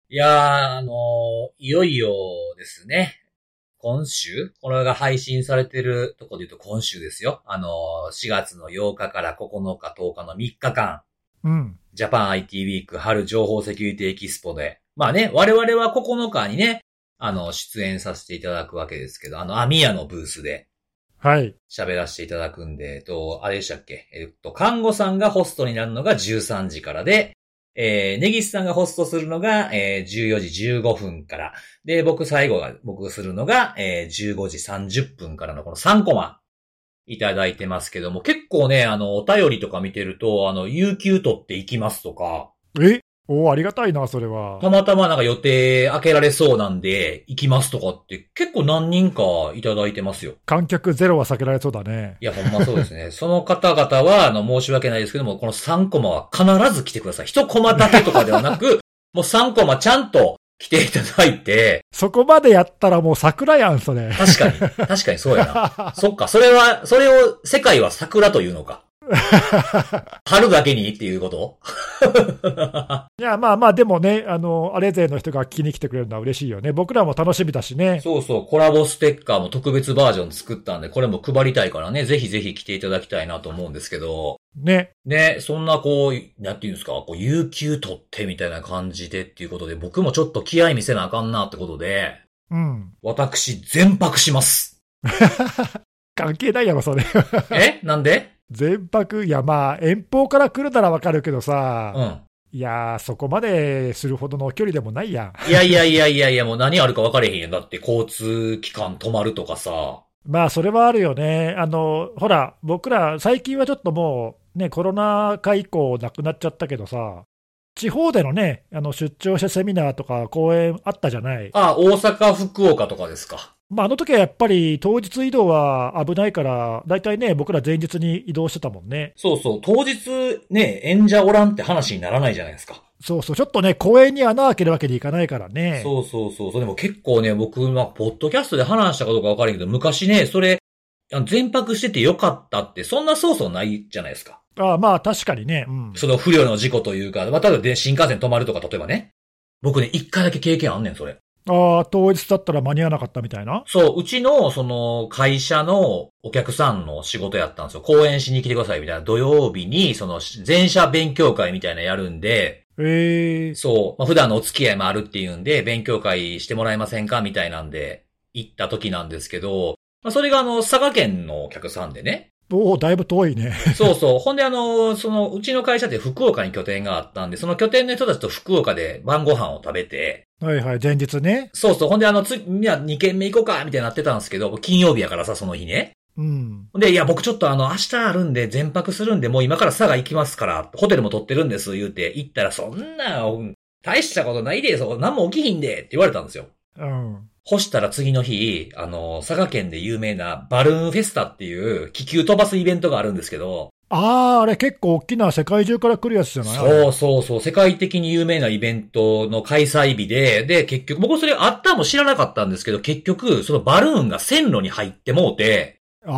いやー、いよいよですね。今週これが配信されてるとこで言うと今週ですよ。4月の8日から9日、10日の3日間。 うん。 ジャパン IT ウィーク春情報セキュリティエキスポで。まあね、我々は9日にね、出演させていただくわけですけど、アミヤのブースで。 はい。 喋らせていただくんで、あれでしたっけ看護さんがホストになるのが13時からで、ネギスさんがホストするのが、14時15分から。で、僕するのが、15時30分からのこの3コマいただいてますけども、結構ね、お便りとか見てると、有給取っていきますとか。 ありがたいな、それは。 たまたまなんか予定開けられそうなんで、行きますとかって結構何人かいただいてますよ。 観客ゼロは避けられそうだね。 いや、ほんまそうですね。その方々は、申し訳ないですけども、この3コマは必ず来てください。1コマだけとかではなく、もう3コマちゃんと来ていただいて。 そこまでやったらもう桜やん、それ。 確かにそうやな。そっか、それを世界は桜というのか。春だけにっていうこといや、まあでもね、あれ勢の人が聞きに来てくれるのは嬉しいよね。僕らも楽しみだしね。 そうそう、コラボステッカーも特別バージョン作ったんで、これも配りたいからね、ぜひぜひ来ていただきたいなと思うんですけど。 ね。 ね、そんななんていうんですか、有給取ってみたいな感じでっていうことで、僕もちょっと気合い見せなあかんなってことで、 うん。 私、全泊します。 関係ないやろ、それ。 なんで？ 全泊、いやまあ、遠方から来るならわかるけどさ、 うん。 いやそこまでするほどの距離でもないやん。 いや、もう何あるか分かれへんやん。だって交通機関止まるとかさ。 まあ、それはあるよね。ほら、僕ら、最近はちょっともう、ね、コロナ禍以降なくなっちゃったけどさ、地方でのね、出張者セミナーとか講演あったじゃない。 大阪、福岡とかですか。 まあ、あの時はやっぱり当日移動は危ないから、だいたいね、僕ら前日に移動してたもんね。 そうそう、当日ね、演者おらんって話にならないじゃないですか。 そうそう、ちょっとね、公園に穴開けるわけにいかないからね。 そう。でも結構ね、僕は、ポッドキャストで話したかどうか分からんけど、昔ね、それ、全泊しててよかったって、そんなそうないじゃないですか。 まあ、確かにね。うん。 その不慮の事故というか、まあ、ただで新幹線止まるとか、例えばね。僕ね、一回だけ経験あんねん、それ。 当日だったら間に合わなかったみたいな。 そう、うちの、会社のお客さんの仕事やったんですよ。講演しに来てください、みたいな。土曜日に、全社勉強会みたいなやるんで、そう、まあ、普段のお付き合いもあるっていうんで、勉強会してもらえませんかみたいなんで、行った時なんですけど、まあ、それが佐賀県のお客さんでね。 だいぶ遠いね。 そう。ほんでうちの会社って福岡に拠点があったんで、その拠点の人たちと福岡で晩ご飯を食べて。 はいはい、前日ね。 そう。ほんで2軒目行こうかみたいになってたんですけど、金曜日やからさ、その日ね。 うん。 で、いや、僕ちょっと明日あるんで、全泊するんで、もう今から佐賀行きますから、ホテルも取ってるんです、言うて、行ったら、そんな、大したことないで、何も起きひんで、って言われたんですよ。 うん。 干したら次の日、佐賀県で有名なバルーンフェスタっていう気球飛ばすイベントがあるんですけど。 あれ結構大きな世界中から来るやつじゃない？ そう。世界的に有名なイベントの開催日で、結局、僕それあったも知らなかったんですけど、結局、そのバルーンが線路に入ってもうて、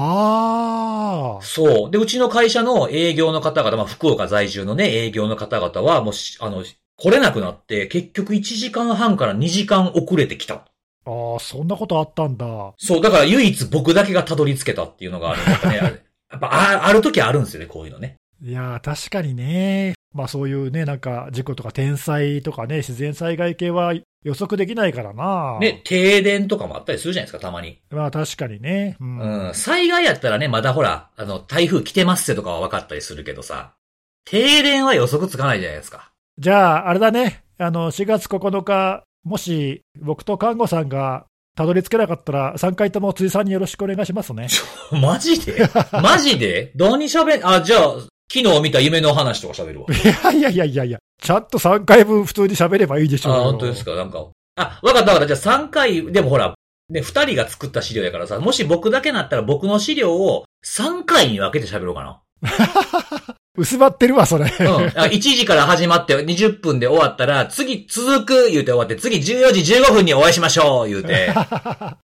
そう。で、うちの会社の営業の方々、まあ、福岡在住のね、営業の方々は、もう来れなくなって、結局1時間半から2時間遅れてきた。 そんなことあったんだ。 そう、だから唯一僕だけがたどり着けたっていうのがあるんだね。やっぱ、ある時あるんですよね、こういうのね。 いやー、確かにね。まあそういうね、なんか事故とか天災とかね、自然災害系は予測できないからな。 ね、停電とかもあったりするじゃないですか、たまに。 まあ確かにね。 うん。災害やったらね、まだほら、台風来てますってとかは分かったりするけどさ、停電は予測つかないじゃないですか。 じゃあ、あれだね。4月9日、もし僕と看護さんがたどり着けなかったら、3回とも辻さんによろしくお願いしますね。 マジでマジで何喋ん、じゃあ、昨日見た夢の話とか喋るわ。 いや。ちゃんと3回分普通に喋ればいいでしょうよ。 本当ですか？なんか。わかった。じゃあ3回、でもほら、ね、2人が作った資料やからさ、もし僕だけなったら僕の資料を3回に分けて喋ろうかな。 薄まってるわ、それ。 1時から始まって20分で終わったら、次続く言うて終わって、次14時15分にお会いしましょう言うて。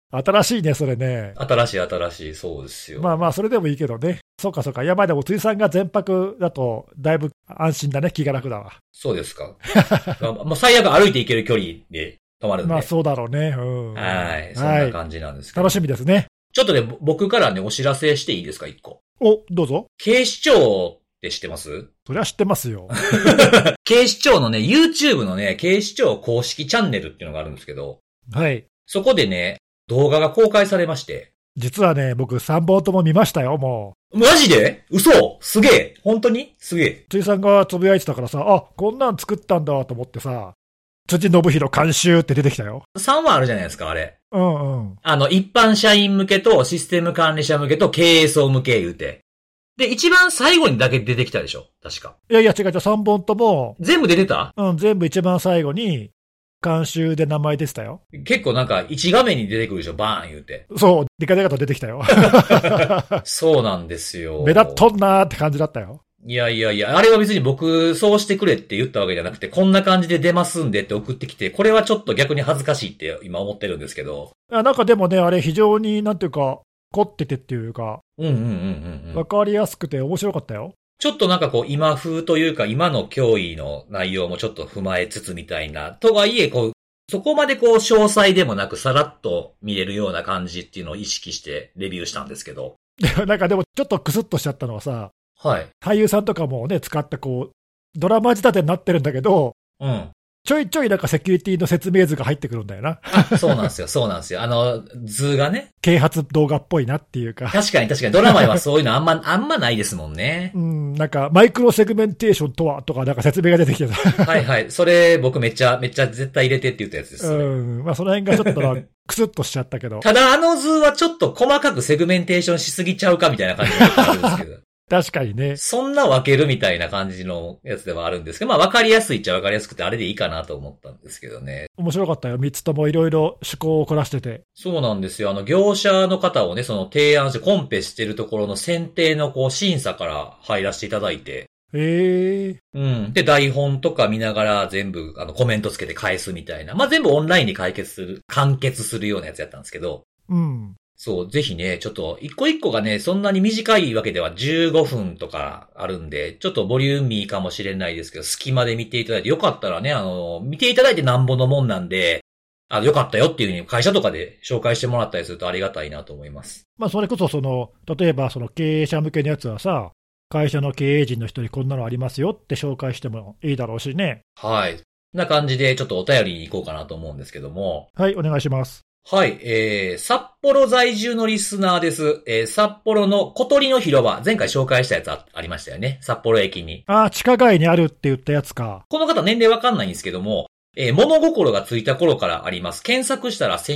新しいね、それね。 新しい、そうですよ。 まあまあ、それでもいいけどね。そうかそうか。いや、まあでも、辻さんが全泊だと、だいぶ安心だね。気が楽だわ。 そうですか。もう最悪歩いて行ける距離で泊まるんで。 まあそうだろうね。うん。 はい。そんな感じなんですけど。 楽しみですね。 ちょっとね、僕からね、お知らせしていいですか、一個。 お、どうぞ。 警視庁って知ってます？ そりゃ知ってますよ。 警視庁のね、YouTube のね、警視庁公式チャンネルっていうのがあるんですけど。 はい。 そこでね、動画が公開されまして。 実はね、僕3本とも見ましたよ、もう。マジで？嘘？すげえ。本当に？すげえ。 辻さんがつぶやいてたからさ、あ、こんなん作ったんだと思ってさ、辻信弘監修って出てきたよ。 3話あるじゃないですか、あれ。 うんうん。 一般社員向けとシステム管理者向けと経営層向け言うて。で、一番最後にだけ出てきたでしょ？確か。 いやいや違う違う、3本とも。 全部出てた？ うん、全部一番最後に、監修で名前出てたよ。 結構なんか1画面に出てくるでしょ？バーン言うて。 そう、デカデカと出てきたよ。 そうなんですよ。 目立っとんなーって感じだったよ。 いや、あれは別に僕、そうしてくれって言ったわけじゃなくて、こんな感じで出ますんでって送ってきて、これはちょっと逆に恥ずかしいって今思ってるんですけど。 なんかでもね、あれ非常になんていうか、凝っててっていうか、わかりやすくて面白かったよ。 ちょっとなんかこう今風というか今の脅威の内容もちょっと踏まえつつみたいな。とはいえ、こう、そこまでこう詳細でもなくさらっと見れるような感じっていうのを意識してレビューしたんですけど。 なんかでもちょっとクスッとしちゃったのはさ、 はい。 俳優さんとかもね、使ったこう、ドラマ仕立てになってるんだけど、 うん。 ちょいちょいなんかセキュリティの説明図が入ってくるんだよな。 そうなんですよ。図がね。 啓発動画っぽいなっていうか。 確かにドラマにはそういうのあんまないですもんね。 なんかマイクロセグメンテーションとはとかなんか説明が出てきてた。 はいはい。それ僕めっちゃ絶対入れてって言ったやつです。 まあその辺がちょっとクスッとしちゃったけど。 ただ図はちょっと細かくセグメンテーションしすぎちゃうかみたいな感じがあるんですけど。 確かにね。 そんな分けるみたいな感じのやつではあるんですけど、まあ分かりやすいっちゃ分かりやすくてあれでいいかなと思ったんですけどね。 面白かったよ。3つともいろいろ趣向を凝らしてて。 そうなんですよ。業者の方をね、その提案してコンペしてるところの選定のこう審査から入らせていただいて。 へー。で、台本とか見ながら全部コメントつけて返すみたいな。まあ全部オンラインに完結するようなやつやったんですけど。そう、ぜひね、ちょっと、一個一個がね、そんなに短いわけでは15分とかあるんで、ちょっとボリューミーかもしれないですけど、隙間で見ていただいて、よかったらね、見ていただいてなんぼのもんなんで、よかったよっていう風に会社とかで紹介してもらったりするとありがたいなと思います。 まあ、それこそ例えば経営者向けのやつはさ、会社の経営陣の人にこんなのありますよって紹介してもいいだろうしね。 はい。こんな感じで、ちょっとお便りに行こうかなと思うんですけども。 はい、お願いします。 はい、札幌在住のリスナーです。札幌の小鳥の広場、前回紹介したやつありましたよね。札幌駅に。 地下街にあるって言ったやつか。 この方年齢わかんないんですけども、物心がついた頃からあります。検索したら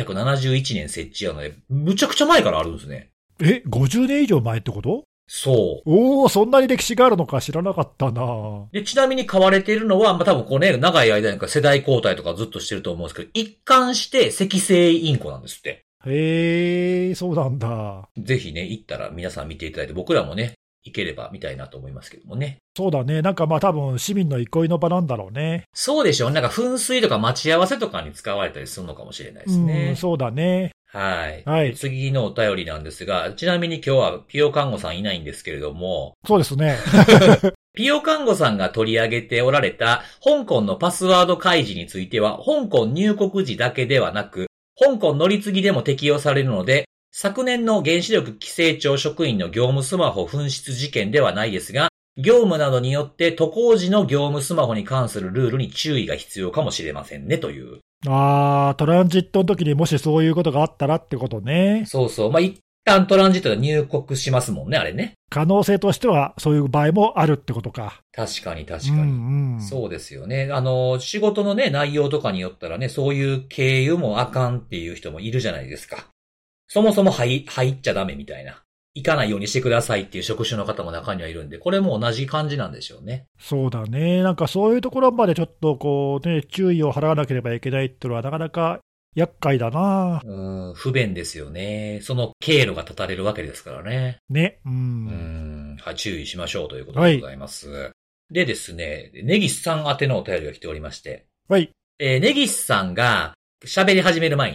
1971年設置なので、むちゃくちゃ前からあるんですね。 50年以上前ってこと？ そう。 そんなに歴史があるのか知らなかったな。 で、ちなみに買われているのは、まあ、多分こうね、長い間に世代交代とかずっとしてると思うんですけど、一貫して赤星インコなんですって。 へー、そうなんだ。 ぜひね、行ったら皆さん見ていただいて、僕らもね、行ければ見たいなと思いますけどもね。 そうだね。なんかまあ多分市民の憩いの場なんだろうね。 そうでしょう。なんか噴水とか待ち合わせとかに使われたりするのかもしれないですね。 そうだね。 はい。 はい。 次のお便りなんですが、ちなみに今日はピオ看護さんいないんですけれども。 そうですね。 ピオ看護さんが取り上げておられた香港のパスワード開示については、香港入国時だけではなく、香港乗り継ぎでも適用されるので、昨年の原子力規制庁職員の業務スマホ紛失事件ではないですが、業務などによって渡航時の業務スマホに関するルールに注意が必要かもしれませんねという。 トランジットの時にもしそういうことがあったらってことね。 そうそう。まあ、一旦トランジットで入国しますもんね、あれね。 可能性としてはそういう場合もあるってことか。 確かに。そうですよね。仕事のね、内容とかによったらね、そういう経由もあかんっていう人もいるじゃないですか。そもそも入っちゃダメみたいな。行かないようにしてくださいっていう職種の方も中にはいるんで、これも同じ感じなんでしょうね。 そうだね。なんかそういうところまでちょっとこうね、注意を払わなければいけないっていうのはなかなか厄介だな。 不便ですよね。その経路が断たれるわけですからね。 ね。 はい、注意しましょうということでございます。はい、でですね、ネギスさん宛てのお便りが来ておりまして。 はい。 ネギスさんが喋り始める前にね、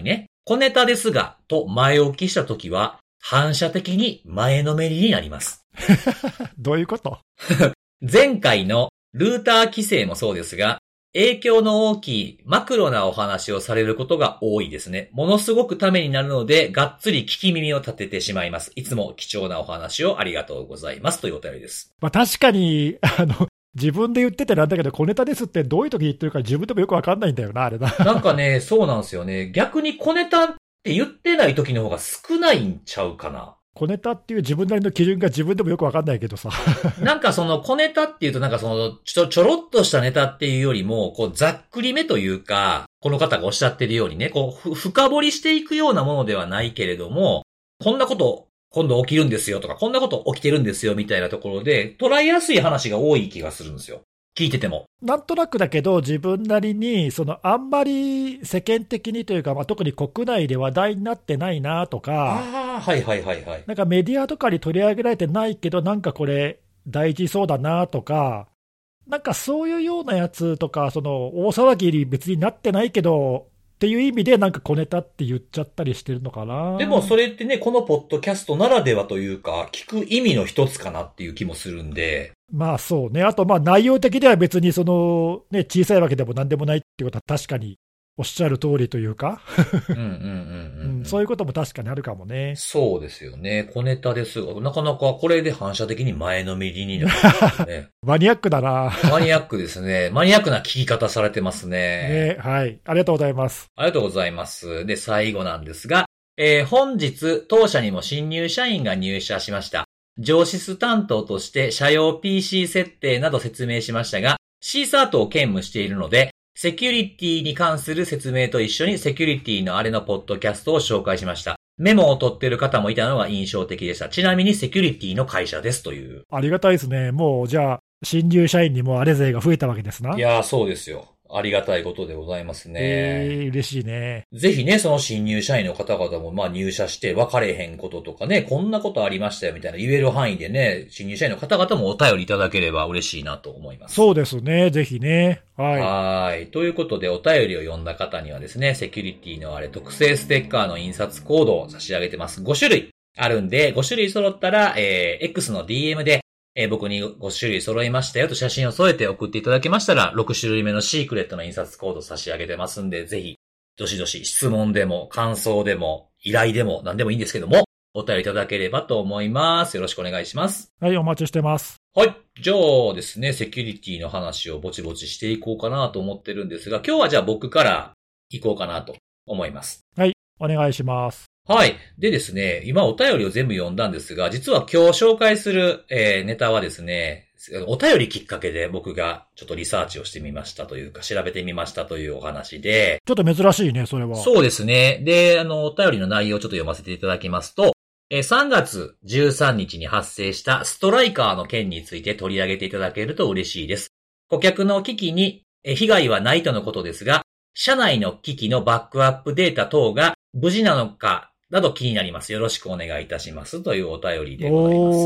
小ネタですが、と前置きしたときは、反射的に前のめりになります。 どういうこと？ 前回のルーター規制もそうですが、影響の大きいマクロなお話をされることが多いですね。ものすごくためになるので、がっつり聞き耳を立ててしまいます。いつも貴重なお話をありがとうございますというお便りです。 まあ確かに、自分で言っててなんだけど、小ネタですってどういう時言ってるか自分でもよくわかんないんだよな、あれな。 なんかね、そうなんですよね。逆に小ネタって言ってない時の方が少ないんちゃうかな。 小ネタっていう自分なりの基準が自分でもよくわかんないけどさ。 なんかその小ネタっていうとなんかそのちょろっとしたネタっていうよりも、こうざっくりめというか、この方がおっしゃってるようにね、こう深掘りしていくようなものではないけれども、こんなこと今度起きるんですよとか、こんなこと起きてるんですよみたいなところで、捉えやすい話が多い気がするんですよ。聞いてても。 なんとなくだけど、自分なりに、あんまり世間的にというか、まあ、特に国内で話題になってないなとか、 ああ、はいはいはいはい。 なんかメディアとかに取り上げられてないけど、なんかこれ、大事そうだなとか、なんかそういうようなやつとか、大騒ぎに別になってないけどっていう意味で、なんか小ネタって言っちゃったりしてるのかな。 でもそれってね、このポッドキャストならではというか、聞く意味の一つかなっていう気もするんで。 まあそうね。あとまあ内容的では別に小さいわけでもなんでもないっていうことは確かにおっしゃる通りというかそういうことも確かにあるかもね。 そうですよね。小ネタですが、なかなかこれで反射的に前のめりになるんですね。 マニアックだな。 マニアックですね。マニアックな聞き方されてますね。 ね、はい。ありがとうございます。 ありがとうございます。で、最後なんですが、本日、当社にも新入社員が入社しました。上司担当として社用 PC 設定など説明しましたが、CSART を兼務しているので、セキュリティに関する説明と一緒にセキュリティのあれのポッドキャストを紹介しました。メモを取っている方もいたのが印象的でした。ちなみにセキュリティの会社ですという。 ありがたいですね。もうじゃあ、新入社員にもあれ勢が増えたわけですな。 いやー、そうですよ。ありがたいことでございますね。 嬉しいね。 ぜひね、その新入社員の方々も、まあ入社して分かれへんこととかね、こんなことありましたよみたいな言える範囲でね、新入社員の方々もお便りいただければ嬉しいなと思います。 そうですね。ぜひね。 はい。ということで、お便りを読んだ方にはですね、セキュリティのあれ特製ステッカーの印刷コードを差し上げてます。5種類あるんで、5種類揃ったら、X の DM で、僕に5種類揃いましたよと写真を添えて送っていただけましたら、6種類目のシークレットの印刷コードを差し上げてますんで、ぜひ、どしどし質問でも、感想でも、依頼でも、何でもいいんですけども、お便りいただければと思います。よろしくお願いします。 はい、お待ちしてます。 はい。じゃあですね、セキュリティの話をぼちぼちしていこうかなと思ってるんですが、今日はじゃあ僕から行こうかなと思います。 はい、お願いします。 はい。でですね、今お便りを全部読んだんですが、実は今日紹介する、ネタはですね、お便りきっかけで僕がちょっとリサーチをしてみましたというか、調べてみましたというお話で。 ちょっと珍しいね、それは。 そうですね。で、お便りの内容をちょっと読ませていただきますと、3月13日に発生したストライカーの件について取り上げていただけると嬉しいです。顧客の機器に被害はないとのことですが、社内の機器のバックアップデータ等が無事なのか、など気になります。よろしくお願いいたしますというお便りでございます。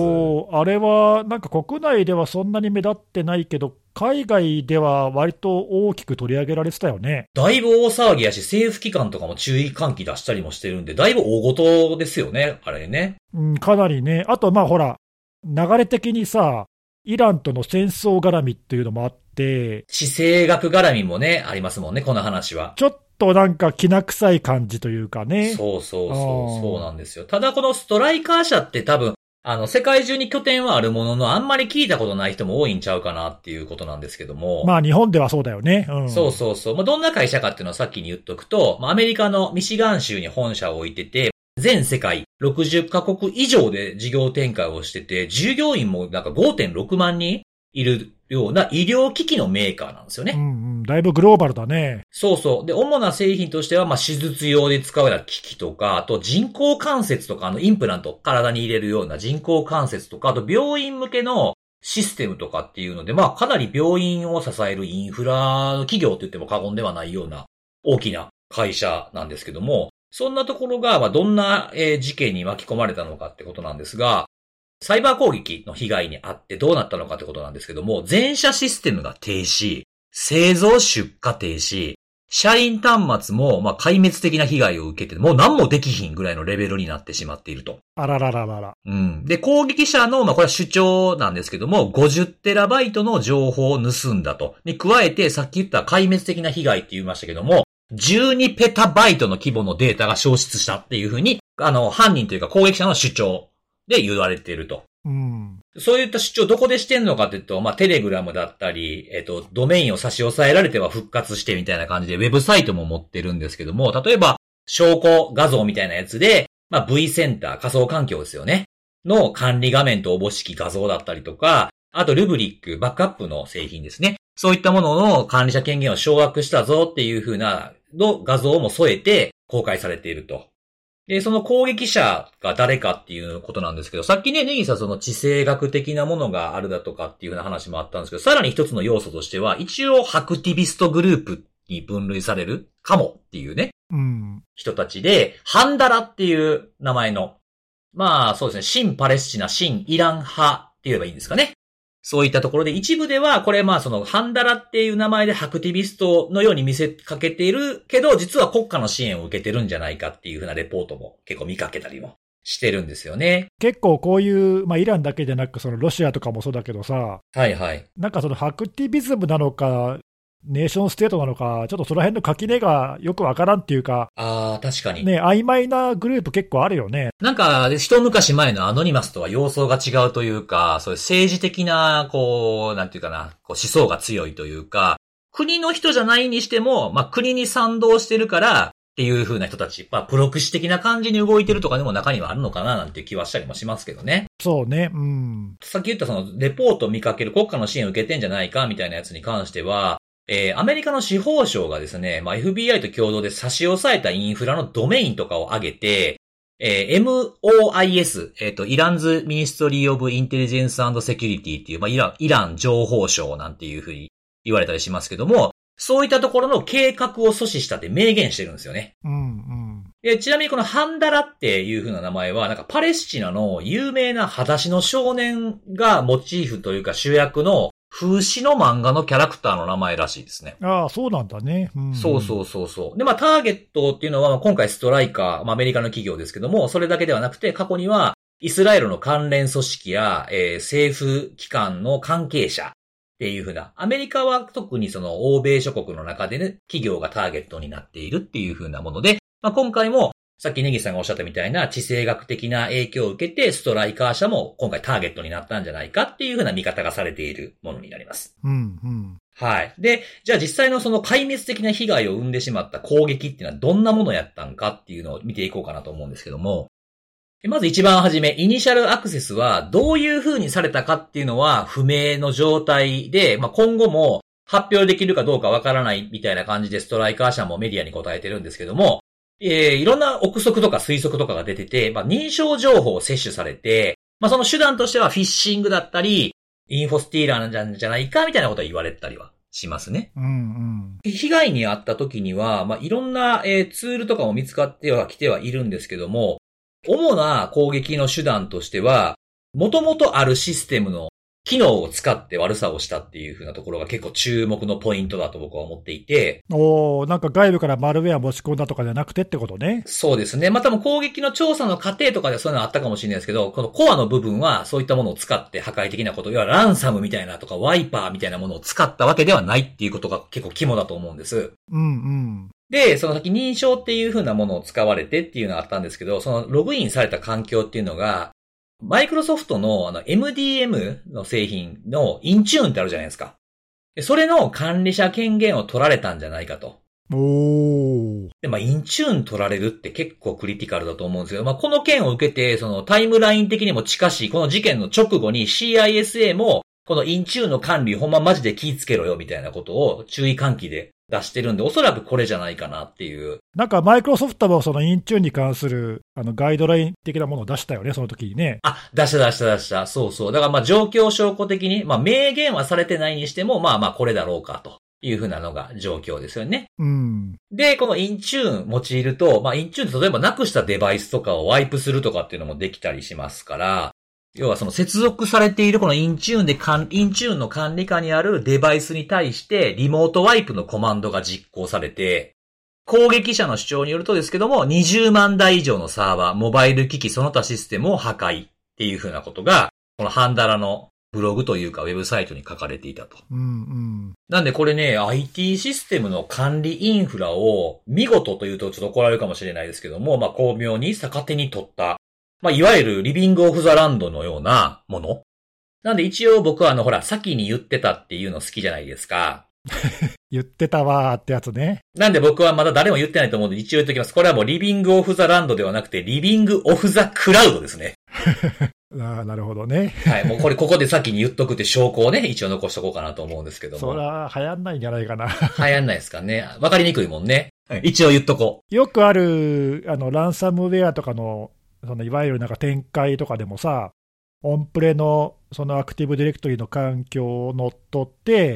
あれはなんか国内ではそんなに目立ってないけど、海外では割と大きく取り上げられてたよね。 だいぶ大騒ぎやし、政府機関とかも注意喚起出したりもしてるんで、だいぶ大事ですよね、あれね。 かなりね。あとまあほら、流れ的にさ、イランとの戦争絡みっていうのもあって、 地政学絡みもね、ありますもんね、この話は。 ちょっとなんかきな臭い感じというかね。 そうなんですよ。ただこのストライカー社って多分、世界中に拠点はあるものの、あんまり聞いたことない人も多いんちゃうかなっていうことなんですけども。 まあ日本ではそうだよね。 そう。まあ、どんな会社かっていうのはさっきに言っとくと、アメリカのミシガン州に本社を置いてて、全世界60カ国以上で事業展開をしてて、従業員もなんか 5.6 万人いるような医療機器のメーカーなんですよね。 だいぶグローバルだね。 そう。で、主な製品としては、手術用で使うような機器とか、あと人工関節とか、インプラント、体に入れるような人工関節とか、あと病院向けのシステムとかっていうので、かなり病院を支えるインフラの企業と言っても過言ではないような大きな会社なんですけども、そんなところが、どんな事件に巻き込まれたのかってことなんですが、サイバー攻撃の被害にあってどうなったのかってことなんですけども、全社システムが停止、製造出荷停止、 社員端末も、壊滅的な被害を受けて、もう何もできひんぐらいのレベルになってしまっていると。 あららららら。 うん。で、攻撃者の、これは主張なんですけども、50テラバイトの情報を盗んだと。に加えて、さっき言った壊滅的な被害って言いましたけども、12ペタバイトの規模のデータが消失したっていうふうに、犯人というか攻撃者の主張で言われていると。 うん。 そういった主張どこでしてんのかというと、テレグラムだったり、ドメインを差し押さえられては復活してみたいな感じで、ウェブサイトも持ってるんですけども、例えば、証拠画像みたいなやつで、V センター、仮想環境ですよね。の管理画面とおぼしき画像だったりとか、あとルブリック、バックアップの製品ですね。そういったものの管理者権限を掌握したぞっていう風な画像も添えて公開されていると。で、その攻撃者が誰かっていうことなんですけど、さっきね、ネギさんその地政学的なものがあるだとかっていう風な話もあったんですけど、さらに一つの要素としては、一応ハクティビストグループに分類されるかもっていうね、人たちで、ハンダラっていう名前の、そうですね、新パレスチナ、新イラン派って言えばいいんですかね。そういったところで一部では、これそのハンダラっていう名前でハクティビストのように見せかけているけど、実は国家の支援を受けてるんじゃないかっていうふうなレポートも結構見かけたりもしてるんですよね。 結構こういう、イランだけじゃなく、そのロシアとかもそうだけどさ、 はいはい。 なんかそのハクティビズムなのか、ネーションステートなのか、ちょっとその辺の垣根がよくわからんっていうか、 確かに。 ね、曖昧なグループ結構あるよね。 なんか、一昔前のアノニマスとは様相が違うというか、そういう政治的な、なんていうかな、思想が強いというか、国の人じゃないにしても、国に賛同してるから、っていう風な人たち、プロクシ的な感じに動いてるとかでも中にはあるのかななんていう気はしたりもしますけどね。 そうね、うん。 さっき言ったその、レポート見かける国家の支援を受けてんじゃないかみたいなやつに関しては、アメリカの司法省がですね、FBI と共同で差し押さえたインフラのドメインとかを上げて、MOIS、イランズミニストリーオブインテリジェンス&セキュリティっていう、イラン情報省なんていうふうに言われたりしますけども、そういったところの計画を阻止したって明言してるんですよね。ちなみにこのハンダラっていう風な名前は、なんかパレスチナの有名な裸足の少年がモチーフというか主役の風刺の漫画のキャラクターの名前らしいですね。 そうなんだね。 そう。で、ターゲットっていうのは、今回ストライカー、アメリカの企業ですけども、それだけではなくて、過去には、イスラエルの関連組織や、政府機関の関係者っていう風な、アメリカは特にその欧米諸国の中でね、企業がターゲットになっているっていう風なもので、今回も、さっきネギさんがおっしゃったみたいな地政学的な影響を受けて、ストライカー社も今回ターゲットになったんじゃないかっていう風な見方がされているものになります。はい。で、じゃあ実際のその壊滅的な被害を生んでしまった攻撃っていうのはどんなものやったんかっていうのを見ていこうかなと思うんですけども、まず一番初め、イニシャルアクセスはどういう風にされたかっていうのは不明の状態で、今後も発表できるかどうかわからないみたいな感じでストライカー社もメディアに答えてるんですけども、いろんな憶測とか推測とかが出てて、認証情報を摂取されて、その手段としてはフィッシングだったり、インフォスティーラーなんじゃないかみたいなことを言われたりはしますね。被害に遭った時には、いろんな、ツールとかも見つかってはきてはいるんですけども、主な攻撃の手段としては、元々あるシステムの機能を使って悪さをしたっていう風なところが結構注目のポイントだと僕は思っていて。 なんか外部からマルウェア持ち込んだとかじゃなくてってことね。 そうですね。多分攻撃の調査の過程とかでそういうのあったかもしれないですけど、このコアの部分はそういったものを使って破壊的なこと、要はランサムみたいなとかワイパーみたいなものを使ったわけではないっていうことが結構肝だと思うんです。で、その先認証っていう風なものを使われてっていうのがあったんですけど、そのログインされた環境っていうのが、マイクロソフトのMDM の製品のインチューンってあるじゃないですか。それの管理者権限を取られたんじゃないかと。で、インチューン取られるって結構クリティカルだと思うんですけど、この件を受けて、そのタイムライン的にも近しい、この事件の直後に CISA も、このインチューンの管理ほんまマジで気ぃつけろよみたいなことを注意喚起で出してるんで、おそらくこれじゃないかなっていう。 なんかマイクロソフトもそのインチューンに関するガイドライン的なものを出したよね、その時にね。 出した。そう。だから状況証拠的に、明言はされてないにしても、これだろうかというふうなのが状況ですよね。で、このインチューン用いると、インチューンって例えばなくしたデバイスとかをワイプするとかっていうのもできたりしますから、 要はその接続されているこのインチューンの管理下にあるデバイスに対してリモートワイプのコマンドが実行されて、攻撃者の主張によるとですけども、20万台以上のサーバー、モバイル機器その他システムを破壊っていうふうなことが、このハンダラのブログというかウェブサイトに書かれていたと。なんでこれね、IT システムの管理インフラを見事というとちょっと怒られるかもしれないですけども、巧妙に逆手に取った、いわゆるリビングオフザランドのようなもの。なんで一応僕はほら、先に言ってたっていうの好きじゃないですか。 言ってたわーってやつね。 なんで僕はまだ誰も言ってないと思うので一応言っておきます。これはもうリビングオフザランドではなくて、リビングオフザクラウドですね。 なるほどね。 はい、もうこれこで先に言っとくって証拠をね、一応残しとこうかなと思うんですけども。 そら、流行んないんじゃないかな。 流行んないですかね。わかりにくいもんね。一応言っとこう。よくある、ランサムウェアとかの、いわゆる展開とかでもさ、オンプレのそのアクティブディレクトリの環境を乗っ取って、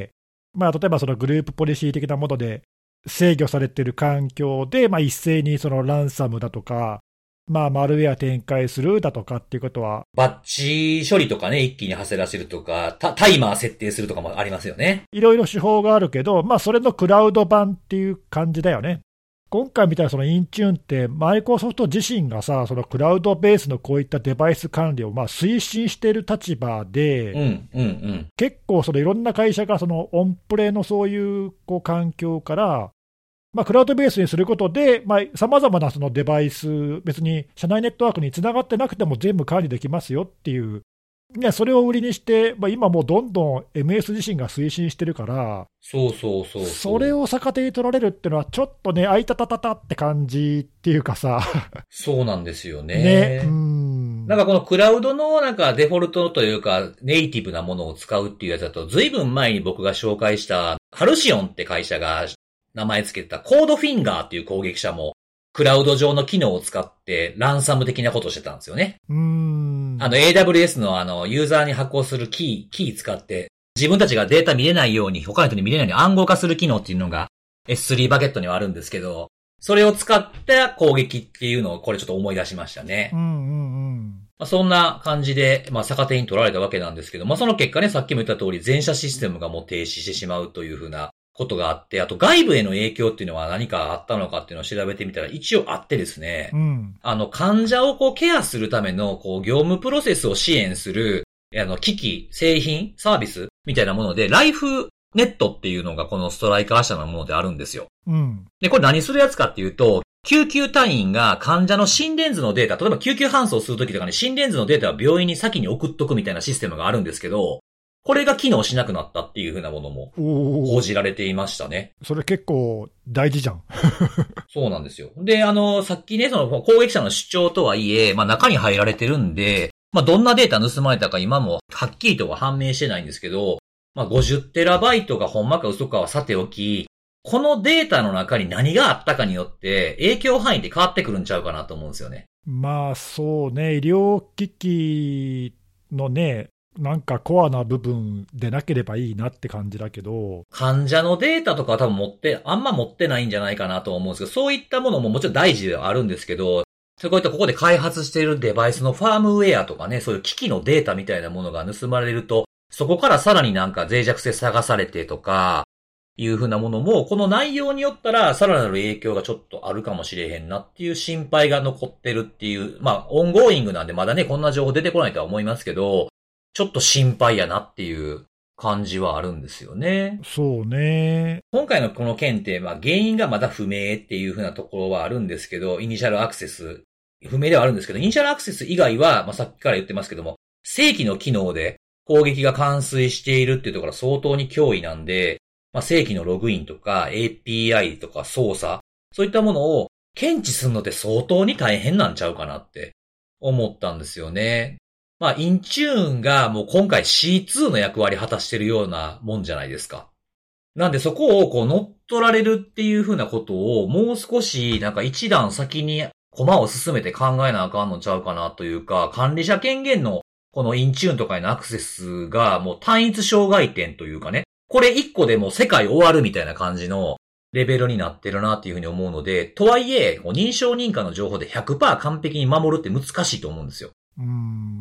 例えばそのグループポリシー的なもので制御されている環境で、一斉にそのランサムだとか、マルウェア展開するだとかっていうことは。 バッチ処理とかね、一気に走らせるとか、タイマー設定するとかもありますよね。 いろいろ手法があるけど、それのクラウド版っていう感じだよね。今回みたいなそのインチューンって、マイクロソフト自身がさ、そのクラウドベースのこういったデバイス管理を推進している立場で、結構そのいろんな会社がそのオンプレのそういう環境から、クラウドベースにすることで、さまざまなそのデバイス、別に社内ネットワークにつながってなくても全部管理できますよっていう、それを売りにして、今もうどんどん MS 自身が推進してるから、それを逆手に取られるっていうのは、ちょっとね、あいたたたたって感じっていうかさ。 そうなんですよね。なんかこのクラウドのデフォルトというか、ネイティブなものを使うっていうやつだと、ずいぶん前に僕が紹介した、ハルシオンって会社が名前つけたコードフィンガーっていう攻撃者も、クラウド上の機能を使ってランサム的なことをしてたんですよね。AWS のユーザーに発行するキー使って、自分たちがデータ見れないように、他の人に見れないように暗号化する機能っていうのが S3 バケットにはあるんですけど、それを使った攻撃っていうのをこれちょっと思い出しましたね。そんな感じで、逆手に取られたわけなんですけど、その結果ね、さっきも言った通り、全社システムがもう停止してしまうというふうなことがあって、あと外部への影響っていうのは何かあったのかっていうのを調べてみたら一応あってですね、患者をケアするための業務プロセスを支援する機器、製品、サービスみたいなもので、ライフネットっていうのがこのストライカー社のものであるんですよ。で、これ何するやつかっていうと、救急隊員が患者の心電図のデータ、例えば救急搬送するときとかに心電図のデータは病院に先に送っとくみたいなシステムがあるんですけど、これが機能しなくなったっていう風なものも報じられていましたね。 それ結構大事じゃん。 そうなんですよ。で、さっきね、その攻撃者の主張とはいえ、中に入られてるんで、どんなデータ盗まれたか今もはっきりとは判明してないんですけど、50テラバイトがほんまか嘘かはさておき、このデータの中に何があったかによって影響範囲って変わってくるんちゃうかなと思うんですよね。 そうね、医療機器のね、なんかコアな部分でなければいいなって感じだけど。 患者のデータとかは多分あんま持ってないんじゃないかなと思うんですけど、そういったものももちろん大事ではあるんですけど、こういったここで開発しているデバイスのファームウェアとかね、そういう機器のデータみたいなものが盗まれると、そこからさらに脆弱性探されてとか、いう風なものも、この内容によったらさらなる影響がちょっとあるかもしれへんなっていう心配が残ってるっていう、オンゴーイングなんでまだね、こんな情報出てこないとは思いますけど、ちょっと心配やなっていう感じはあるんですよね。 そうね。 今回のこの件って、原因がまだ不明っていう風なところはあるんですけど、イニシャルアクセス、不明ではあるんですけど、イニシャルアクセス以外は、さっきから言ってますけども、正規の機能で攻撃が完遂しているっていうところが相当に脅威なんで、正規のログインとか API とか操作、そういったものを検知するのって相当に大変なんちゃうかなって思ったんですよね。インチューンがもう今回 C2 の役割果たしてるようなもんじゃないですか。なんでそこを乗っ取られるっていう風なことをもう少し一段先に駒を進めて考えなあかんのちゃうかなというか、管理者権限のこのインチューンとかへのアクセスがもう単一障害点というかね、これ一個でもう世界終わるみたいな感じのレベルになってるなっていう風に思うので、とはいえ認証認可の情報で 100% 完璧に守るって難しいと思うんですよ。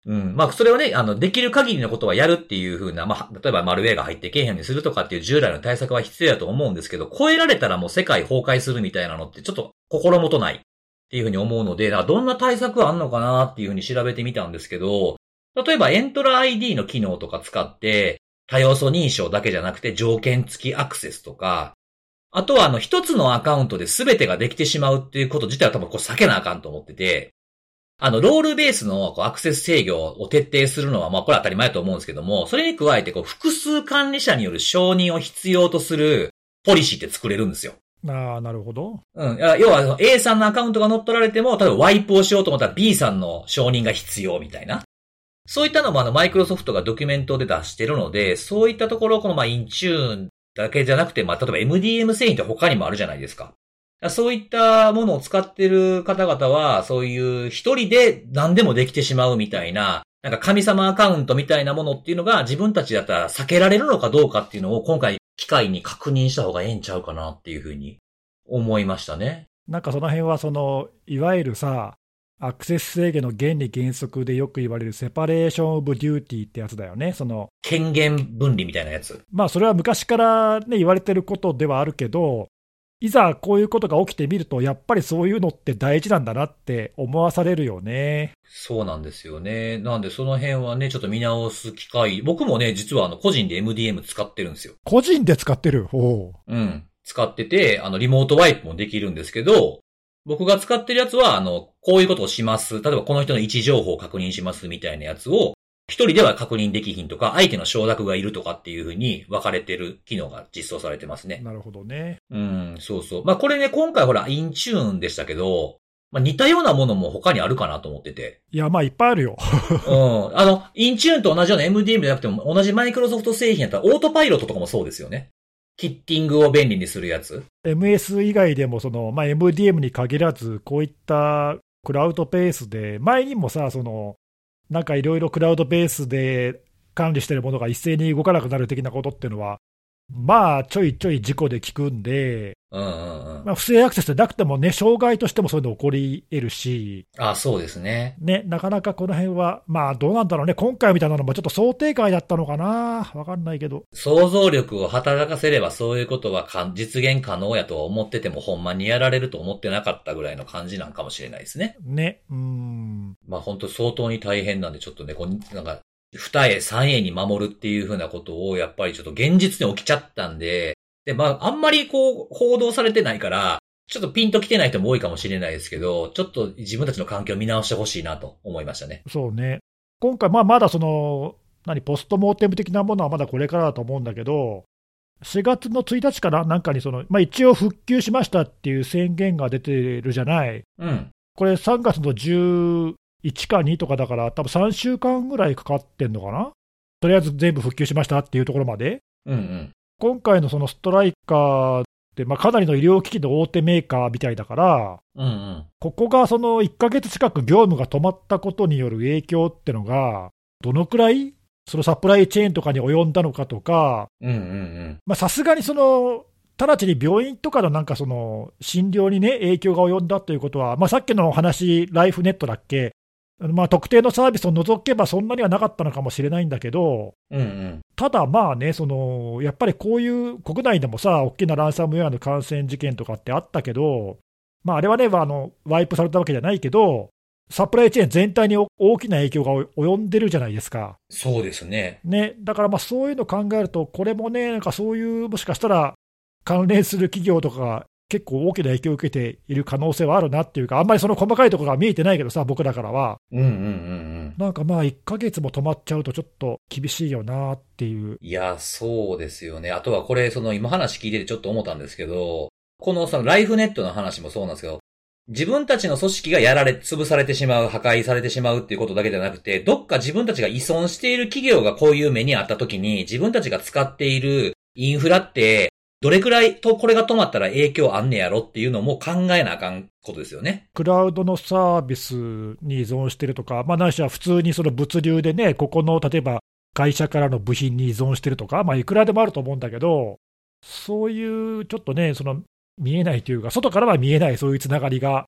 うん。まあ、それはね、できる限りのことはやるっていう風な、まあ、例えばマルウェアが入ってけえへんようにするとかっていう従来の対策は必要だと思うんですけど、超えられたらもう世界崩壊するみたいなのってちょっと心もとないっていう風に思うので、どんな対策があんのかなっていう風に調べてみたんですけど、例えばエントラ ID の機能とか使って、多要素認証だけじゃなくて条件付きアクセスとか、あとは一つのアカウントで全てができてしまうっていうこと自体は多分これ避けなあかんと思ってて、ロールベースのアクセス制御を徹底するのは、まあこれは当たり前だと思うんですけども、それに加えて複数管理者による承認を必要とするポリシーって作れるんですよ。 ああ、なるほど。 うん。要は A さんのアカウントが乗っ取られても、例えばワイプをしようと思ったら B さんの承認が必要みたいな。そういったのもマイクロソフトがドキュメントで出してるので、そういったところをインチューンだけじゃなくて、例えば MDM 製品って他にもあるじゃないですか。そういったものを使ってる方々は、そういう一人で何でもできてしまうみたいな、なんか神様アカウントみたいなものっていうのが自分たちだったら避けられるのかどうかっていうのを今回機会に確認した方がええんちゃうかなっていうふうに思いましたね。 なんかその辺はいわゆるさ、アクセス制御の原理原則でよく言われるセパレーションオブデューティーってやつだよね。 権限分離みたいなやつ。 まあそれは昔からね、言われてることではあるけど、いざこういうことが起きてみると、やっぱりそういうのって大事なんだなって思わされるよね。 そうなんですよね。なんでその辺はね、ちょっと見直す機会。僕もね、実は個人で MDM 使ってるんですよ。 個人で使ってる。 うん。使ってて、リモートワイプもできるんですけど、僕が使ってるやつは、こういうことをします。例えばこの人の位置情報を確認しますみたいなやつを、一人では確認できひんとか、相手の承諾がいるとかっていう風に分かれてる機能が実装されてますね。 なるほどね。 うん、そうそう。まあこれね、今回ほら、インチューンでしたけど、まあ似たようなものも他にあるかなと思ってて。 いや、まあいっぱいあるよ。 うん。インチューンと同じような MDM じゃなくても、同じマイクロソフト製品やったら、オートパイロットとかもそうですよね。キッティングを便利にするやつ。 MS 以外でもまあ、MDM に限らず、こういったクラウドベースで、前にもさ、なんかいろいろクラウドベースで管理しているものが一斉に動かなくなる的なことっていうのは、まあ、ちょいちょい事故で聞くんで、まあ、不正アクセスでなくてもね、障害としてもそういうの起こり得るし、 そうですね。 ね、なかなかこの辺は、まあ、どうなんだろうね、今回みたいなのもちょっと想定外だったのかな、わかんないけど。 想像力を働かせればそういうことは実現可能やと思ってても、ほんまにやられると思ってなかったぐらいの感じなんかもしれないですね。 ね、 まあ本当相当に大変なんで、ちょっとね、なんか、二重三重に守るっていうふうなことを、やっぱりちょっと現実に起きちゃったんで、で、まあ、あんまり報道されてないから、ちょっとピンと来てない人も多いかもしれないですけど、ちょっと自分たちの環境を見直してほしいなと思いましたね。 そうね。今回、まあ、まだポストモーテム的なものはまだこれからだと思うんだけど、4月の1日からなんかにまあ、一応復旧しましたっていう宣言が出てるじゃない。 うん。 これ3月の11か2とかだから、多分3週間ぐらいかかってんのかな。とりあえず全部復旧しましたっていうところまで。 うんうん。 今回のストライカーって、まあ、かなりの医療機器の大手メーカーみたいだから、 うんうん、 ここが1ヶ月近く業務が止まったことによる影響ってのが、どのくらいサプライチェーンとかに及んだのかとか、さすがに直ちに病院とかのなんか診療にね、影響が及んだということは、まあ、さっきの話、ライフネットだっけ、まあ、特定のサービスを除けばそんなにはなかったのかもしれないんだけど、ただまあね、やっぱりこういう国内でもさ、大きなランサムウェアの感染事件とかってあったけど、まあ、あれはね、ワイプされたわけじゃないけど、サプライチェーン全体に大きな影響が及んでるじゃないですか。 そうですね。 だからまあそういうのを考えると、これもね、なんかそういう、もしかしたら関連する企業とかが結構大きな影響を受けている可能性はあるなっていうか、あんまり細かいところが見えてないけどさ、僕らからは。なんかまあ1ヶ月も止まっちゃうとちょっと厳しいよなっていう。 いや、そうですよね。あとはこれ、今話聞いててちょっと思ったんですけど、このライフネットの話もそうなんですけど、自分たちの組織が潰されてしまう、破壊されてしまうっていうことだけじゃなくて、どっか自分たちが依存している企業がこういう目にあった時に、自分たちが使っているインフラって、どれくらいこれが止まったら影響あんねやろっていうのも考えなあかんことですよね。 クラウドのサービスに依存してるとか、まあないしは普通に物流でね、ここの例えば会社からの部品に依存してるとか、まあいくらでもあると思うんだけど、そういうちょっとね、見えないというか、外からは見えないそういうつながりが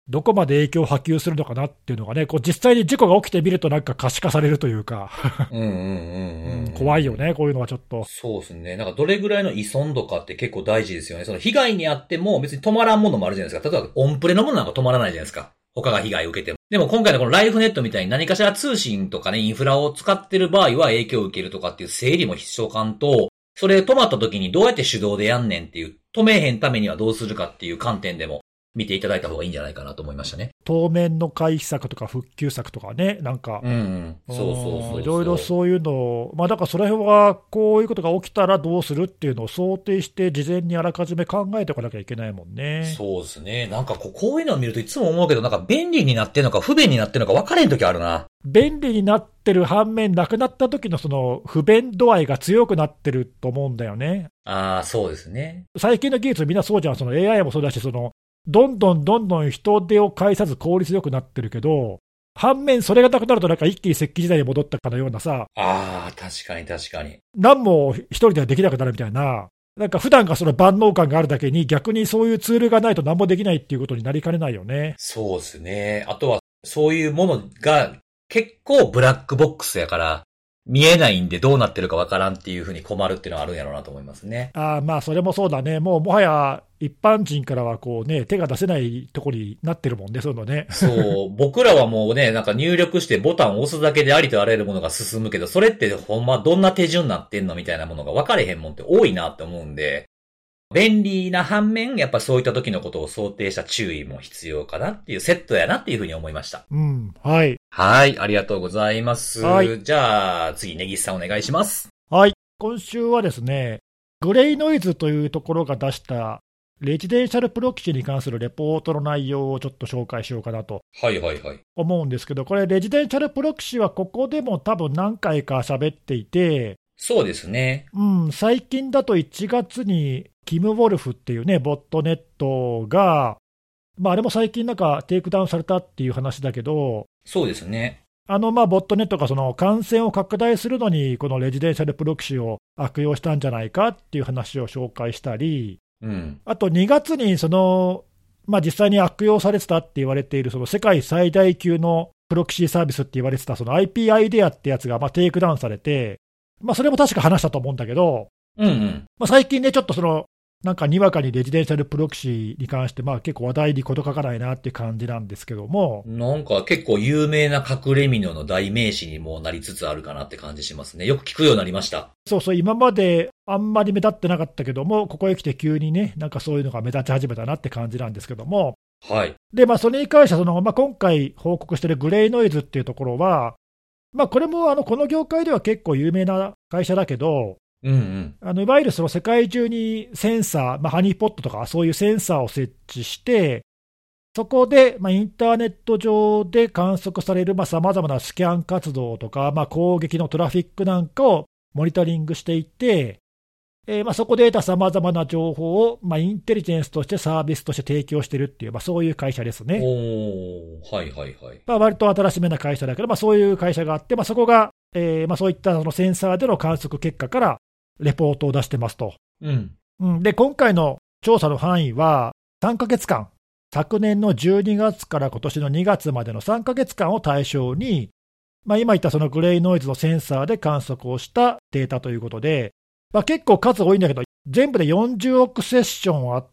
どこまで影響を波及するのかなっていうのがね、こう実際に事故が起きてみると、なんか可視化されるというか、怖いよね、こういうのはちょっと。 そうですね。なんかどれぐらいの依存度かって結構大事ですよね。その被害にあっても別に止まらんものもあるじゃないですか。例えばオンプレのものなんか止まらないじゃないですか。他が被害を受けても。でも今回のこのライフネットみたいに何かしら通信とかね、インフラを使ってる場合は影響を受けるとかっていう整理も必勝感と、それ止まった時にどうやって手動でやんねんっていう、止めへんためにはどうするかっていう観点でも見ていただいた方がいいんじゃないかなと思いましたね。 当面の回避策とか復旧策とかね、なんか、 そう。 いろいろそういうのを、だからそれはこういうことが起きたらどうするっていうのを想定して、事前にあらかじめ考えておかなきゃいけないもんね。 そうですね。なんかこういうのを見るといつも思うけど、なんか便利になってるのか不便になってるのか分かれん時あるな。 便利になってる反面、なくなった時のその不便度合いが強くなってると思うんだよね。 ああ、そうですね。 最近の技術みんなそうじゃん。その AI もそうだし、どんどん人手を介さず効率よくなってるけど、反面それがなくなるとなんか一気に石器時代に戻ったかのようなさ、 ああ、確かに。 何も一人ではできなくなるみたいな、なんか普段がその万能感があるだけに逆にそういうツールがないと何もできないっていうことになりかねないよね。 そうですね。あとはそういうものが結構ブラックボックスやから見えないんでどうなってるかわからんっていうふうに困るっていうのはあるんやろうなと思いますね。 それもそうだね。もはや一般人からはこうね、手が出せないところになってるもんね、そういうのね。 そう、僕らはもうね、なんか入力してボタンを押すだけでありとあらゆるものが進むけど、それってほんまどんな手順になってんのみたいなものが分かれへんもんって多いなって思うんで、便利な反面、やっぱそういった時のことを想定した注意も必要かなっていうセットやなっていうふうに思いました。 はい。 はい、ありがとうございます。 はい、 じゃあ、次、根岸さんお願いします。 はい。今週はですね、グレイノイズというところが出したレジデンシャルプロキシに関するレポートの内容をちょっと紹介しようかなと思うんですけど、これ、レジデンシャルプロキシはここでも多分何回か喋っていて、 そうですね。 最近だと1月にキム・ウォルフっていうね、ボットネットが、あれも最近なんかテイクダウンされたっていう話だけど、 そうですね。 ボットネットがその感染を拡大するのに、このレジデンシャルプロキシを悪用したんじゃないかっていう話を紹介したり、あと2月に実際に悪用されてたって言われている、その世界最大級のプロキシサービスって言われてた、その IP アイデアってやつがテイクダウンされて、それも確か話したと思うんだけど、最近ね、ちょっとなんかにわかにレジデンシャルプロキシに関して、結構話題に事欠かないなっていう感じなんですけども。 なんか結構有名な隠れ蓑の代名詞にもなりつつあるかなって感じしますね。よく聞くようになりました。 そう、今まであんまり目立ってなかったけども、ここへ来て急にね、なんかそういうのが目立ち始めたなって感じなんですけども。 はい。 で、それに関しては今回報告しているグレイノイズっていうところは、これもこの業界では結構有名な会社だけど、いわゆるその世界中にセンサー、ハニーポットとかそういうセンサーを設置して、そこでインターネット上で観測されるさまざまなスキャン活動とか、攻撃のトラフィックなんかをモニタリングしていて、そこで得たさまざまな情報をインテリジェンスとしてサービスとして提供しているっていう、そういう会社ですね。 はい。 割と新しめな会社だけど、そういう会社があって、そこが、そういったそのセンサーでの観測結果からレポートを出してますと。で、今回の調査の範囲は3ヶ月間、昨年の12月から今年の2月までの3ヶ月間を対象に、今言ったそのグレイノイズのセンサーで観測をしたデータということで、結構数多いんだけど、全部で40億セッションあって、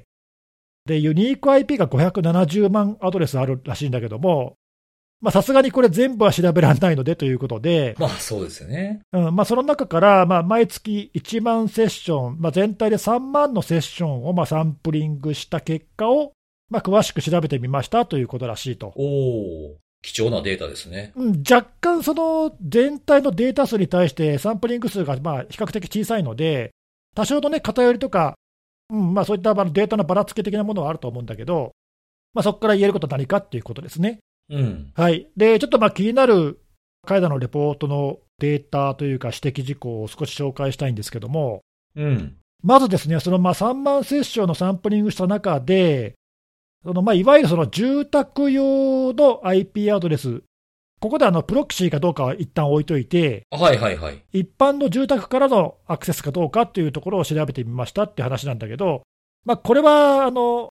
で、ユニーク IP が570万アドレスあるらしいんだけども、さすがにこれ全部は調べられないのでということで、 そうですよね。 その中から、毎月1万セッション、全体で3万のセッションをサンプリングした結果を、詳しく調べてみましたということらしいと。 貴重なデータですね。 若干その全体のデータ数に対してサンプリング数が比較的小さいので、多少の偏りとか、そういったデータのばらつき的なものはあると思うんだけど、そこから言えることは何かっていうことですね。はい。で、ちょっと気になる彼らのレポートのデータというか指摘事項を少し紹介したいんですけども、まずですね、その3万セッションのサンプリングした中で、いわゆるその住宅用の IP アドレス、ここでプロキシーかどうかは一旦置いといて、一般の住宅からのアクセスかどうかっていうところを調べてみましたって話なんだけど、これは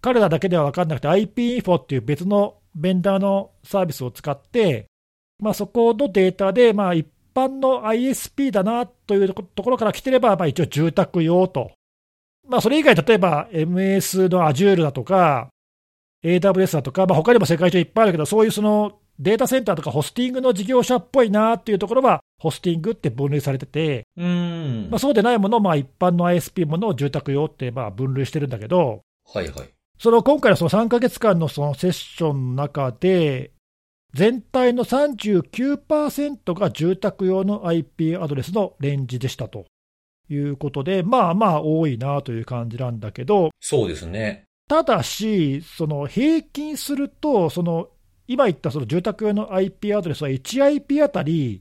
彼らだけでは分かんなくて IP インフォっていう別のベンダーのサービスを使って、そこのデータで、一般の ISP だなというところから来てれば、一応住宅用と。それ以外、例えば MS の Azure だとか、AWS だとか、他にも世界中いっぱいあるけど、そういうそのデータセンターとかホスティングの事業者っぽいなっていうところは、ホスティングって分類されてて、そうでないものを、一般の ISP ものを住宅用って分類してるんだけど、 はいはい。 その今回のその3ヶ月間のそのセッションの中で、全体の 39% が住宅用の IP アドレスのレンジでしたということで、多いなという感じなんだけど、 そうですね。 ただし、その平均すると、その今言ったその住宅用の IP アドレスは1 IP あたり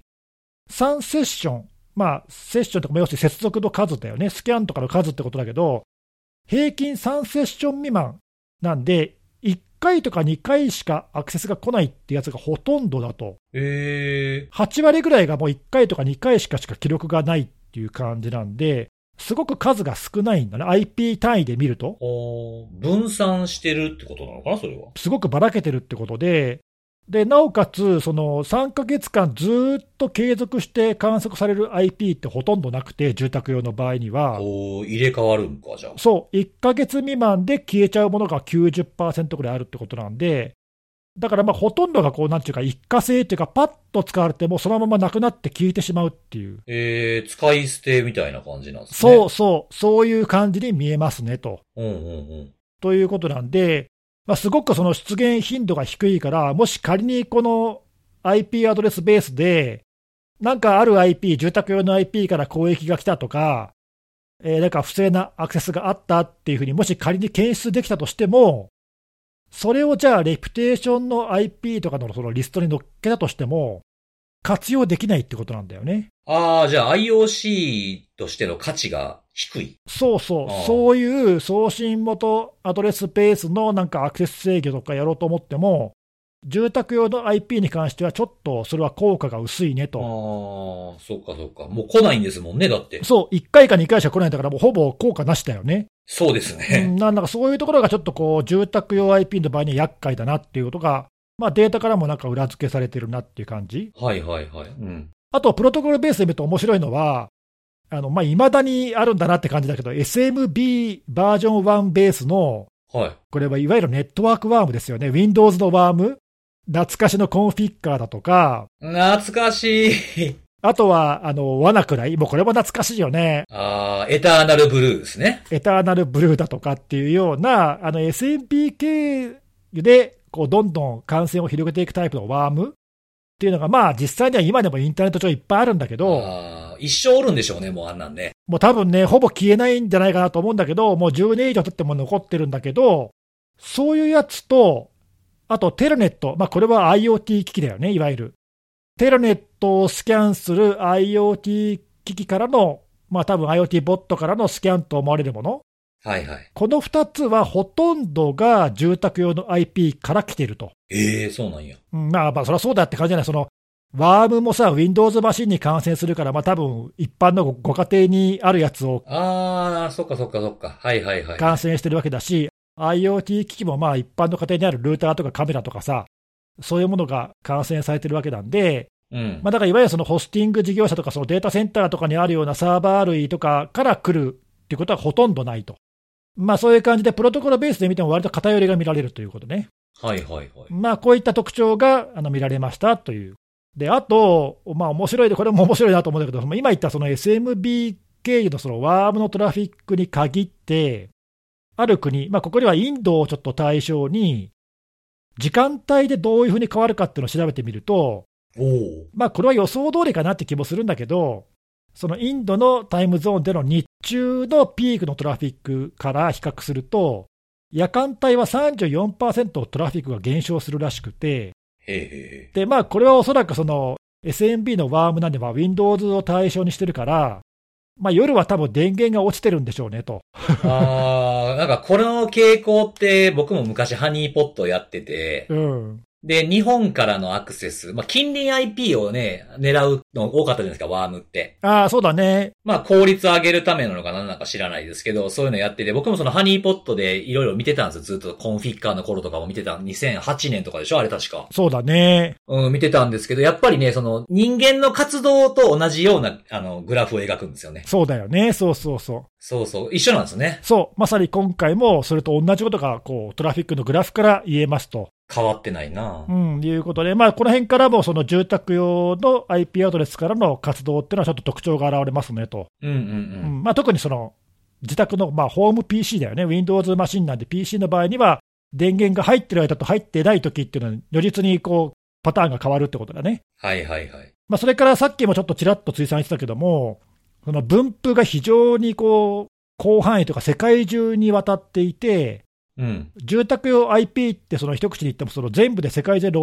3セッション、セッションとかも要するに接続の数だよね、スキャンとかの数ってことだけど、平均3セッション未満なんで、1回とか2回しかアクセスが来ないってやつがほとんどだと。8割ぐらいがもう1回とか2回しか記録がないっていう感じなんで、すごく数が少ないんだね、IP 単位で見ると。 分散してるってことなのかな、それは。 すごくばらけてるってことで、なおかつ、その3ヶ月間ずっと継続して観測される IP ってほとんどなくて、住宅用の場合には。 入れ替わるんか、じゃあ。 そう、1ヶ月未満で消えちゃうものが 90% ぐらいあるってことなんで、だからほとんどがなんていうか、一過性っていうか、パッと使われても、そのままなくなって消えてしまうっていう。 使い捨てみたいな感じなんですね。 そういう感じに見えますねと。ということなんで、すごくその出現頻度が低いから、もし仮にこの IP アドレスベースで、なんかある IP、住宅用の IP から攻撃が来たとか、なんか不正なアクセスがあったっていうふうに、もし仮に検出できたとしても、それをじゃあ、レピュテーションの IP とかのそのリストに載っけたとしても、活用できないってことなんだよね。 じゃあ IOC としての価値が低い。 そういう送信元アドレスベースのなんかアクセス制御とかやろうと思っても、住宅用の IP に関してはちょっとそれは効果が薄いねと。 そうか。もう来ないんですもんね、だって。 そう、1回か2回しか来ないんだから、もうほぼ効果なしだよね。 そうですね。 なんかそういうところがちょっと住宅用 IP の場合には厄介だなっていうことが、データからもなんか裏付けされてるなっていう感じ。あと、プロトコルベースで見ると面白いのは、未だにあるんだなって感じだけど、SMB バージョン1ベースの、これはいわゆるネットワークワームですよね。Windows のワーム。懐かしのコンフィッカーだとか。 懐かしい。 あとは、ワナクライ。もうこれも懐かしいよね。 エターナルブルーですね。 エターナルブルーだとかっていうような、SMP 経由で、どんどん感染を広げていくタイプのワームっていうのが、実際には今でもインターネット上いっぱいあるんだけど、 一生おるんでしょうね、もうあんなんね。 もう多分ね、ほぼ消えないんじゃないかなと思うんだけど、もう10年以上経っても残ってるんだけど、そういうやつと、あとテルネット、これは IoT 機器だよね、いわゆる。テルネットをスキャンする IoT 機器からの、多分 IoT ボットからのスキャンと思われるもの。この2つはほとんどが住宅用の IP から来ていると。 そうなんや。 そりゃそうだって感じじゃない。そのワームもさ、Windows マシンに感染するから、多分一般のご家庭にあるやつをそっか。 感染してるわけだし、IoT 機器も一般の家庭にあるルーターとかカメラとかさ、そういうものが感染されてるわけなんで、だからいわゆるそのホスティング事業者とか、そのデータセンターとかにあるようなサーバー類とかから来るっていうことはほとんどないと。そういう感じで、プロトコルベースで見ても割と偏りが見られるということね。こういった特徴が見られましたという。で、あと、面白いで、これも面白いなと思うんだけど、今言ったその SMB 経由のそのワームのトラフィックに限って、ある国、ここではインドをちょっと対象に、時間帯でどういうふうに変わるかっていうのを調べてみると、これは予想通りかなって気もするんだけど、そのインドのタイムゾーンでの日中のピークのトラフィックから比較すると、夜間帯は 34% トラフィックが減少するらしくて、で、これはおそらくその SMB のワームなんで、Windows を対象にしてるから、夜は多分電源が落ちてるんでしょうねと。なんかこの傾向って僕も昔ハニーポットやってて、 で、日本からのアクセス、近隣 IP をね、狙うの多かったじゃないですか、ワームって。 ああ、そうだね。 効率上げるためなのか何なのか知らないですけど、そういうのやってて、僕もそのハニーポットでいろいろ見てたんですよ。ずっとコンフィッカーの頃とかも見てた。2008年とかでしょあれ確か。 そうだね。 見てたんですけど、やっぱりね、その人間の活動と同じような、グラフを描くんですよね。 そうだよね。そうそうそう。 そうそう。一緒なんですね。 そう。まさに今回もそれと同じことが、トラフィックのグラフから言えますと。 変わってないな。 いうことで、この辺からもその住宅用の IP アドレスからの活動っていうのはちょっと特徴が現れますねと。特にその自宅のホーム PC だよね。Windows マシンなんで PC の場合には電源が入ってる間と入ってない時っていうのは如実にパターンが変わるってことだね。 はいはいはい。 それからさっきもちょっとちらっと追算してたけども、その分布が非常に広範囲とか世界中にわたっていて、住宅用 IP ってその一口に言ってもその全部で世界中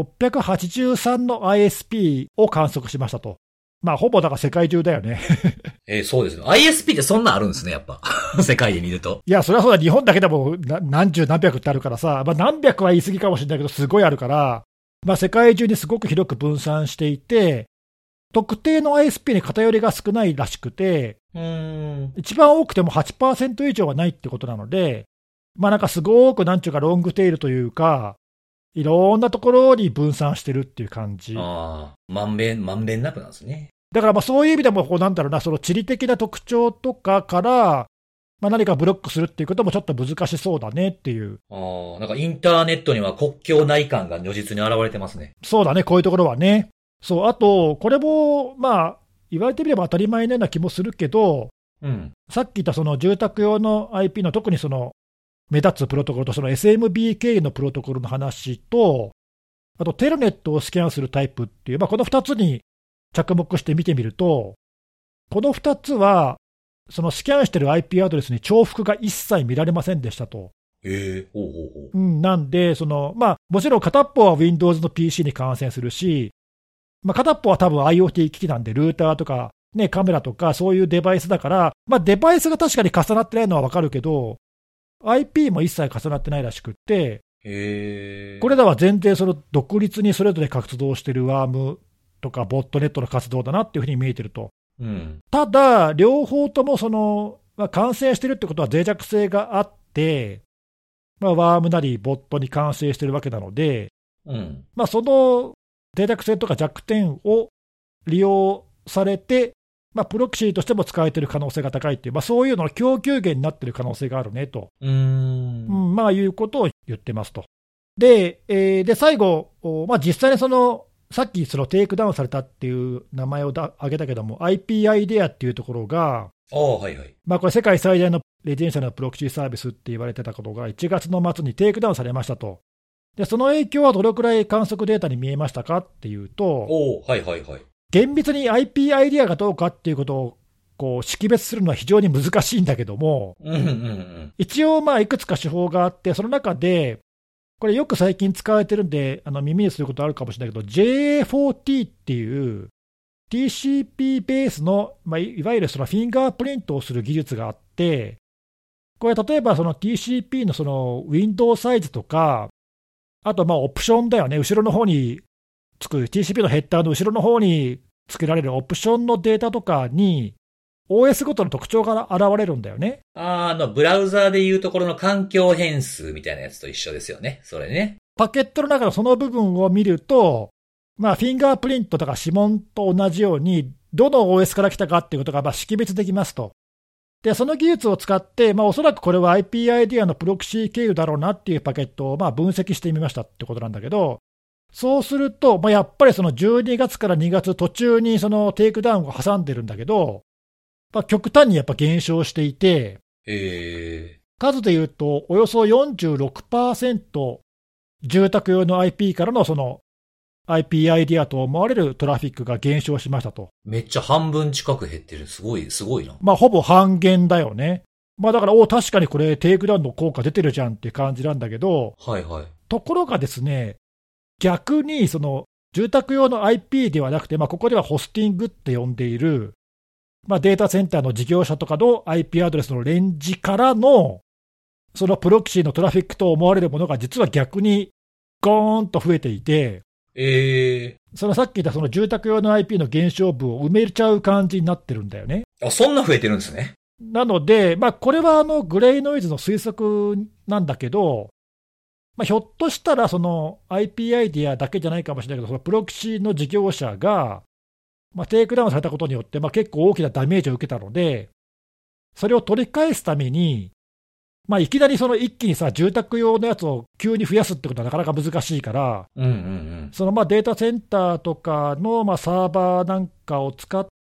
683の ISP を観測しましたと。ほぼだから世界中だよね。 そうですね。ISP ってそんなあるんですね、やっぱ。世界で見ると。 いや、それはそうだ。日本だけでも何十何百ってあるからさ、何百は言い過ぎかもしれないけど、すごいあるから、世界中にすごく広く分散していて、特定の ISP に偏りが少ないらしくて、一番多くても 8% 以上はないってことなので、なんかすごくなんちゅうかロングテールというか、いろんなところに分散してるっていう感じ。 まんべんなくなんですね。 だからそういう意味でも、なんだろうな、その地理的な特徴とかから、何かブロックするっていうこともちょっと難しそうだねっていう。 なんかインターネットには国境内感が如実に現れてますね。 そうだね、こういうところはね。そう、あと、これも、言われてみれば当たり前のような気もするけど、さっき言ったその住宅用の IP の特にその、目立つプロトコルとその SMBK のプロトコルの話と、あとテルネットをスキャンするタイプっていう、この2つに着目して見てみると、この2つは、そのスキャンしてる IP アドレスに重複が一切見られませんでしたと。なんで、もちろん片っぽは Windows の PC に感染するし、片っぽは多分 IoT 機器なんで、ルーターとか、カメラとかそういうデバイスだから、デバイスが確かに重なってないのは分かるけど、IP も一切重なってないらしくって、これらは全然その独立にそれぞれ活動しているワームとかボットネットの活動だなっていうふうに見えてると。ただ、両方ともその、感染してるってことは脆弱性があって、ワームなりボットに感染してるわけなので、その脆弱性とか弱点を利用されて、プロキシーとしても使われている可能性が高いっていう、そういうのの供給源になっている可能性があるねと、いうことを言ってますと。で、最後、実際にさっきそのテイクダウンされたっていう名前を挙げたけども、IP アイデアっていうところが、これ、世界最大のレジデンシャルのプロキシーサービスって言われてたことが、1月の末にテイクダウンされましたと。で、その影響はどれくらい観測データに見えましたかっていうと、厳密に IP アイデアがどうかっていうことを識別するのは非常に難しいんだけども、一応いくつか手法があって、その中で、これよく最近使われてるんで、耳にすることあるかもしれないけど、JA4T っていう TCP ベースの、いわゆるそのフィンガープリントをする技術があって、これ例えばその TCP のそのウィンドウサイズとか、あとオプションだよね、後ろの方につく TCP のヘッダーの後ろの方につけられるオプションのデータとかに OS ごとの特徴が現れるんだよね。 ブラウザーでいうところの環境変数みたいなやつと一緒ですよね。それね。 パケットの中のその部分を見ると、フィンガープリントとか指紋と同じように、どの OS から来たかっていうことが識別できますと。で、その技術を使って、おそらくこれは IP アイデアのプロキシー経由だろうなっていうパケットを分析してみましたってことなんだけど、そうすると、やっぱりその12月から2月途中にそのテイクダウンを挟んでるんだけど、極端にやっぱ減少していて、数でいうとおよそ 46% 住宅用の IP からのその IP アイデアと思われるトラフィックが減少しましたと。 めっちゃ半分近く減ってる。すごいな。 ほぼ半減だよね。だから確かにこれテイクダウンの効果出てるじゃんっていう感じなんだけど、ところがですね、逆にその住宅用の IP ではなくて、ここではホスティングって呼んでいる、データセンターの事業者とかの IP アドレスのレンジからのそのプロキシーのトラフィックと思われるものが実は逆にゴーンと増えていて、そのさっき言ったその住宅用の IP の減少分を埋めちゃう感じになってるんだよね。 あ、そんな増えてるんですね。 なので、これはグレイノイズの推測なんだけど、ひょっとしたらその IP アイデアだけじゃないかもしれないけど、そのプロキシの事業者が、テイクダウンされたことによって、結構大きなダメージを受けたので、それを取り返すために、いきなりその一気にさ、住宅用のやつを急に増やすってことはなかなか難しいから、そのデータセンターとかのサーバーなんかを使って、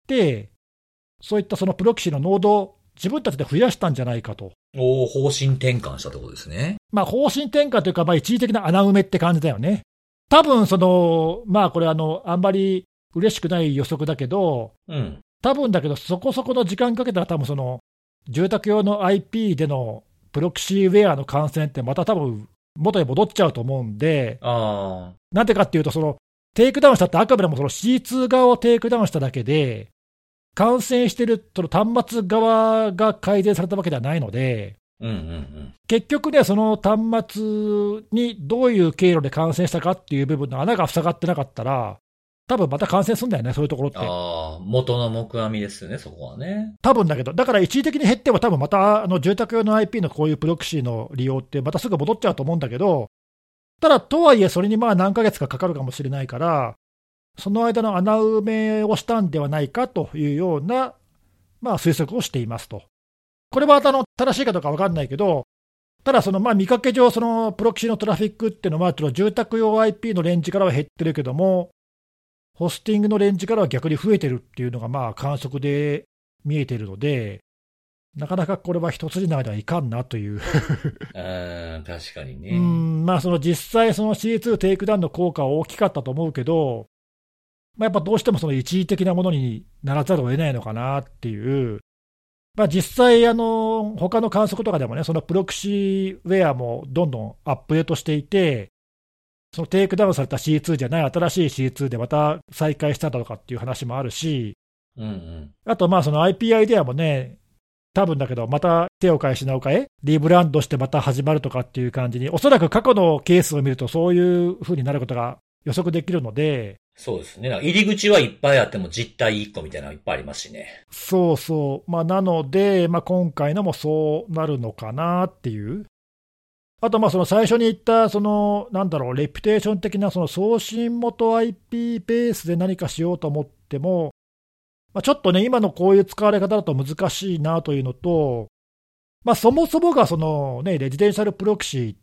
そういったそのプロキシのノードを自分たちで増やしたんじゃないかと。 方針転換したってことですね。 方針転換というか、一時的な穴埋めって感じだよね。多分その、これあんまり嬉しくない予測だけど、多分だけど、そこそこの時間かけたら、多分その住宅用の IP でのプロキシウェアの感染って、また多分元に戻っちゃうと思うんで、なんでかっていうと、そのテイクダウンしたって、あくまでもその C2 側をテイクダウンしただけで、感染してるその端末側が改善されたわけではないので、結局ね、その端末にどういう経路で感染したかっていう部分の穴が塞がってなかったら、多分また感染するんだよね、そういうところって。 元の木阿弥ですよね、そこはね。 多分だけど、だから一時的に減っても、多分また住宅用の IP のこういうプロキシの利用って、またすぐ戻っちゃうと思うんだけど、ただ、とはいえ、それに何ヶ月かかかるかもしれないから、その間の穴埋めをしたんではないかというような、推測をしていますと。これは正しいかどうか分かんないけど、ただ、その見かけ上、そのプロキシのトラフィックっていうのは、住宅用 IP のレンジからは減ってるけども、ホスティングのレンジからは逆に増えてるっていうのが観測で見えているので、なかなかこれは一筋縄ではいかんなという確かにね。 その実際、その C2 テイクダウンの効果は大きかったと思うけど、やっぱどうしてもその一時的なものにならざるを得ないのかなっていう、実際他の観測とかでもね、そのプロキシウェアもどんどんアップデートしていて、そのテイクダウンされた C2 じゃない新しい C2 でまた再開したとかっていう話もあるし、あとその IP アイデアもね、多分だけど、また手を変え品を変え、リブランドしてまた始まるとかっていう感じに、おそらく過去のケースを見ると、そういう風になることが予測できるので。 そうですね。入り口はいっぱいあっても実態1個みたいなのいっぱいありますしね。 そうそう。なので、今回のもそうなるのかなっていう。あとその最初に言ったそのレピュテーション的なその送信元 IP ベースで何かしようと思っても、ちょっとね、今のこういう使われ方だと難しいなというのと、そもそもがそのね、レジデンシャルプロキシーって、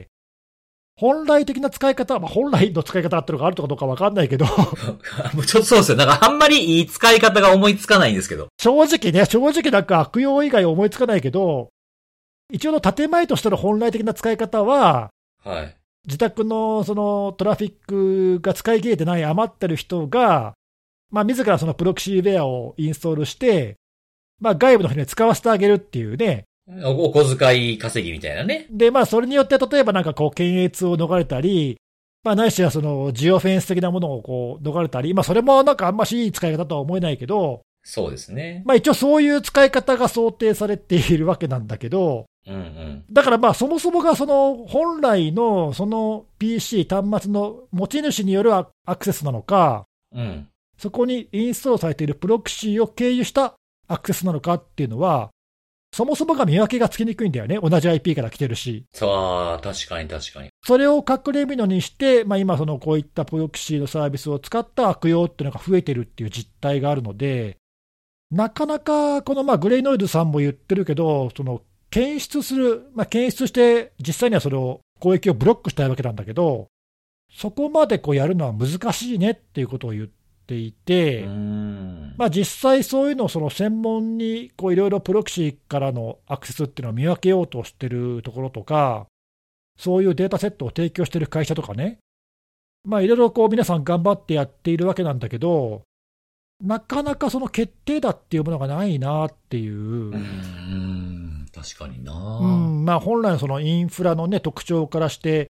本来的な使い方、本来の使い方っていうのがあるのかどうか分かんないけどちょっとそうですよ。あんまりいい使い方が思いつかないんですけど。 正直なんか悪用以外思いつかないけど、一応の建前としての本来的な使い方は、自宅のそのトラフィックが使い切れてない余ってる人が、自らそのプロキシウェアをインストールして、外部の人に使わせてあげるっていうね。 お小遣い稼ぎみたいなね。 で、それによって例えば検閲を逃れたり、ないしはそのジオフェンス的なものを逃れたり、それもあんましいい使い方とは思えないけど、 そうですね。 一応そういう使い方が想定されているわけなんだけど、だからそもそもがその本来のその PC 端末の持ち主によるアクセスなのか、そこにインストールされているプロキシーを経由したアクセスなのかっていうのは、そもそもが見分けがつきにくいんだよね。同じ IP から来てるし。 確かに。 それを隠れ蓑にして、今こういったプロキシーのサービスを使った悪用っていうのが増えてるっていう実態があるので、なかなかこのグレイノイズさんも言ってるけど、その検出して実際にはそれを攻撃をブロックしたいわけなんだけど、そこまでやるのは難しいねっていうことを言っていて、実際そういうのをその専門にいろいろプロキシーからのアクセスっていうのを見分けようとしてるところとか、そういうデータセットを提供してる会社とかね、いろいろ皆さん頑張ってやっているわけなんだけど、なかなかその決定打っていうものがないなっていう。 確かにな。 本来のそのインフラのね、特徴からして、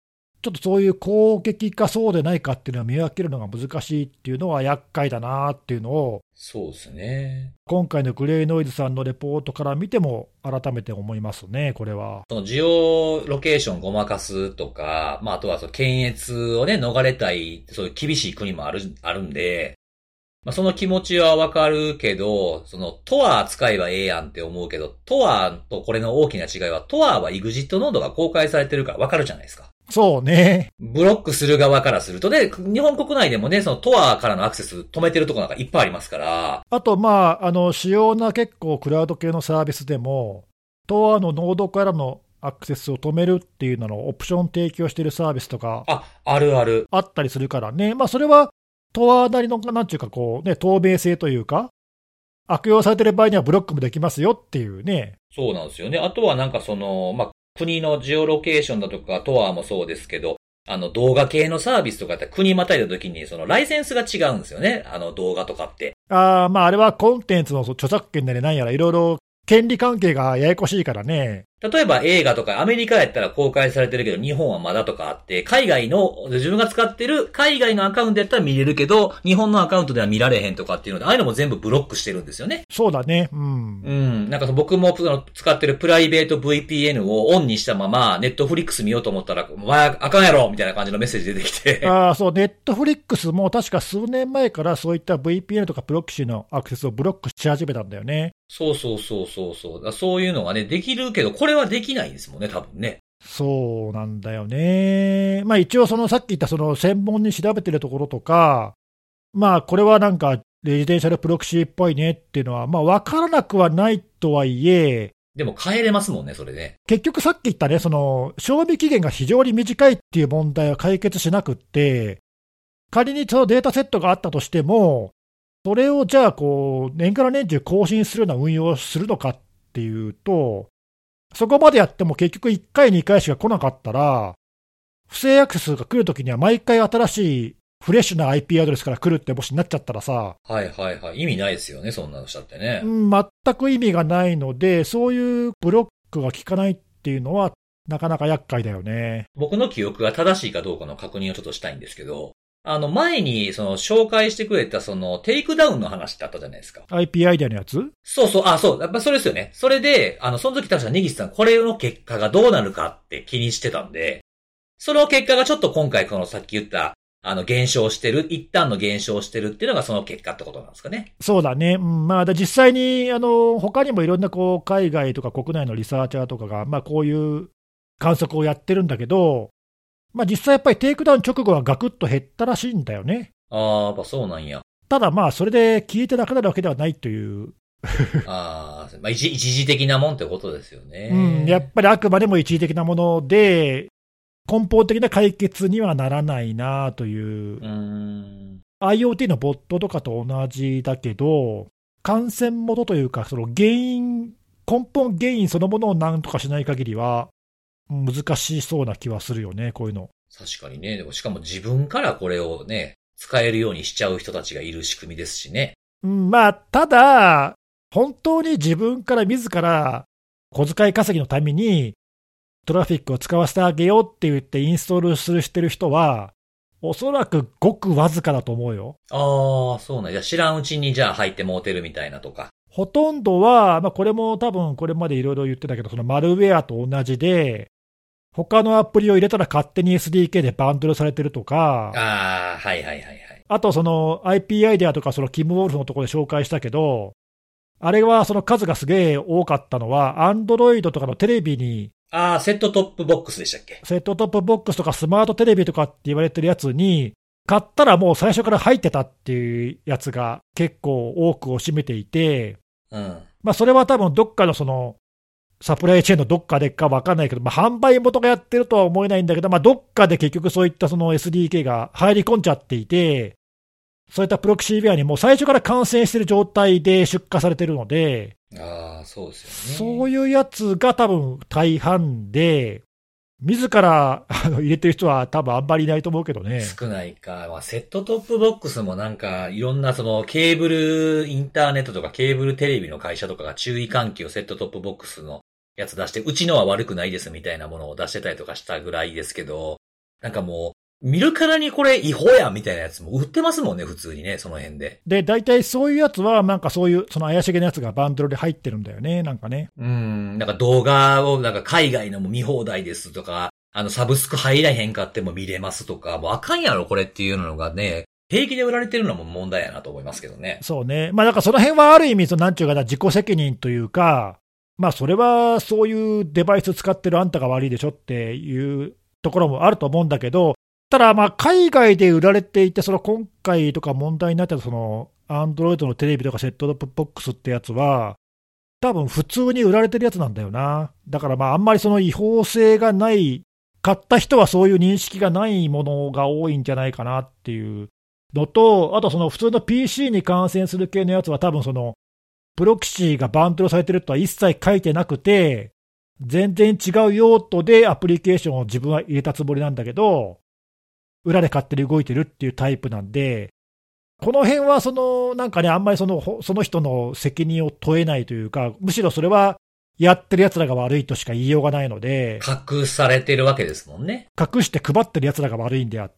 ちょっとそういう攻撃かそうでないかっていうのは見分けるのが難しいっていうのは厄介だなっていうのを、 そうですね。 今回のグレイノイズさんのレポートから見ても改めて思いますね、これは。 そのジオロケーションごまかすとか、まああとはその検閲をね、逃れたい、そういう厳しい国もあるんで、まあその気持ちはわかるけど、そのトア使えばええやんって思うけど、トアとこれの大きな違いは、トアは EXIT ノードが公開されてるからわかるじゃないですか。 そうね。 ブロックする側からすると、で、日本国内でもね、そのトアからのアクセス止めてるところなんかいっぱいありますから。 あと、主要な結構クラウド系のサービスでも、Torのノードからのアクセスを止めるっていうののオプション提供しているサービスとか、 あるある。 あったりするからね。それは Tor なりの、なんていうかこうね、透明性というか、悪用されてる場合にはブロックもできますよっていうね。 そうなんですよね。あとはなんかその、まあ、国のジオロケーションだとか、トアもそうですけど、動画系のサービスとかって国またいだ時に、そのライセンスが違うんですよね。動画とかって。 あれはコンテンツの著作権なりなんやらいろいろ権利関係がややこしいからね。 例えば映画とかアメリカやったら公開されてるけど日本はまだとかあって、海外の、自分が使ってる海外のアカウントやったら見れるけど、日本のアカウントでは見られへんとかっていうので、ああいうのも全部ブロックしてるんですよね。 そうだね。うん。 なんか僕も使ってるプライベート VPN をオンにしたまま、ネットフリックス見ようと思ったら、お前あかんやろみたいな感じのメッセージ出てきて。 そう、ネットフリックスも確か数年前からそういった VPN とかプロキシのアクセスをブロックし始めたんだよね。 そう。そういうのがね、できるけど、これはできないんですもんね、多分ね。 そうなんだよね。一応さっき言った専門に調べてるところとか、これはなんかレジデンシャルプロキシーっぽいねっていうのは、わからなくはないとはいえ、 でも変えれますもんね、それね。 結局さっき言ったね、賞味期限が非常に短いっていう問題は解決しなくって、仮にそのデータセットがあったとしても、それをじゃあ年から年中更新するような運用をするのかっていうと、そこまでやっても結局1回、2回しか来なかったら、不正アクセスが来るときには毎回新しいフレッシュな IP アドレスから来るってもしなっちゃったらさ、 意味ないですよね、そんなのしたってね。 全く意味がないので、そういうブロックが効かないっていうのは、なかなか厄介だよね。 僕の記憶が正しいかどうかの確認をちょっとしたいんですけど、前に、紹介してくれた、テイクダウンの話ってあったじゃないですか。 IP アイデアのやつ？ そう。やっぱそれですよね。それで、その時確か根岸さん、これの結果がどうなるかって気にしてたんで、その結果がちょっと今回、さっき言った、減少してる、一旦の減少してるっていうのがその結果ってことなんですかね。 そうだね。実際に、他にもいろんな海外とか国内のリサーチャーとかが、こういう観測をやってるんだけど、実際やっぱりテイクダウン直後はガクッと減ったらしいんだよね。 やっぱそうなんや。 ただそれで消えてなくなるわけではないという。 一時的なもんってことですよね。 やっぱりあくまでも一時的なもので、根本的な解決にはならないなという。IoT のボットとかと同じだけど、感染元というか、根本原因そのものを何とかしない限りは、難しそうな気はするよね、こういうの。 確かにね。でもしかも自分からこれをね、使えるようにしちゃう人たちがいる仕組みですしね。 ただ、本当に自分から自ら小遣い稼ぎのためにトラフィックを使わせてあげようって言ってインストールしてる人は、おそらくごくわずかだと思うよ。 そうなん。じゃあ知らんうちにじゃあ入ってもうてるみたいなとか。 ほとんどは、これも多分これまでいろいろ言ってたけど、マルウェアと同じで、他のアプリを入れたら勝手に SDK でバンドルされてるとか、あとIP アイデアとかキム・ウォルフのところで紹介したけど、あれは数がすげえ多かったのは、Android とかのテレビに、 セットトップボックスでしたっけ？ セットトップボックスとかスマートテレビとかって言われてるやつに、買ったらもう最初から入ってたっていうやつが結構多くを占めていて、それは多分どっかのサプライチェーンのどっかでか分かんないけど、販売元がやってるとは思えないんだけど、どっかで結局そういったSDK が入り込んじゃっていて、そういったプロキシーウェアにもう最初から感染している状態で出荷されているので、 そうですよね。 そういうやつが多分大半で、自ら入れてる人は多分あんまりいないと思うけどね。 少ないか。セットトップボックスもなんかいろんなケーブルインターネットとかケーブルテレビの会社とかが注意喚起をセットトップボックスのやつ出して、うちのは悪くないですみたいなものを出してたりとかしたぐらいですけど、 なんかもう、見るからにこれ違法やんみたいなやつも売ってますもんね、普通にね、その辺で。 で、大体そういうやつは、なんかそういう、その怪しげなやつがバンドルで入ってるんだよね、なんかね。 なんか動画を、なんか海外のも見放題ですとか、サブスク入らへんかっても見れますとか、もうあかんやろ、これっていうのがね、平気で売られてるのも問題やなと思いますけどね。 そうね。まあ、だからその辺はある意味、なんちゅうかな、自己責任というか、まあ、それはそういうデバイス使ってるあんたが悪いでしょっていうところもあると思うんだけど、ただ、まあ、海外で売られていて、その今回とか問題になってた、その、アンドロイドのテレビとかセットトップボックスってやつは、多分普通に売られてるやつなんだよな。だからまあ、あんまりその違法性がない、買った人はそういう認識がないものが多いんじゃないかなっていうのと、あとその普通の PC に感染する系のやつは多分その、プロキシがバンドルされてるとは一切書いてなくて、全然違う用途でアプリケーションを自分は入れたつもりなんだけど、裏で勝手に動いてるっていうタイプなんで、この辺はそのなんかね、あんまりその人の責任を問えないというか、むしろそれはやってる奴らが悪いとしか言いようがないので、 隠されてるわけですもんね。 隠して配ってる奴らが悪いんであって、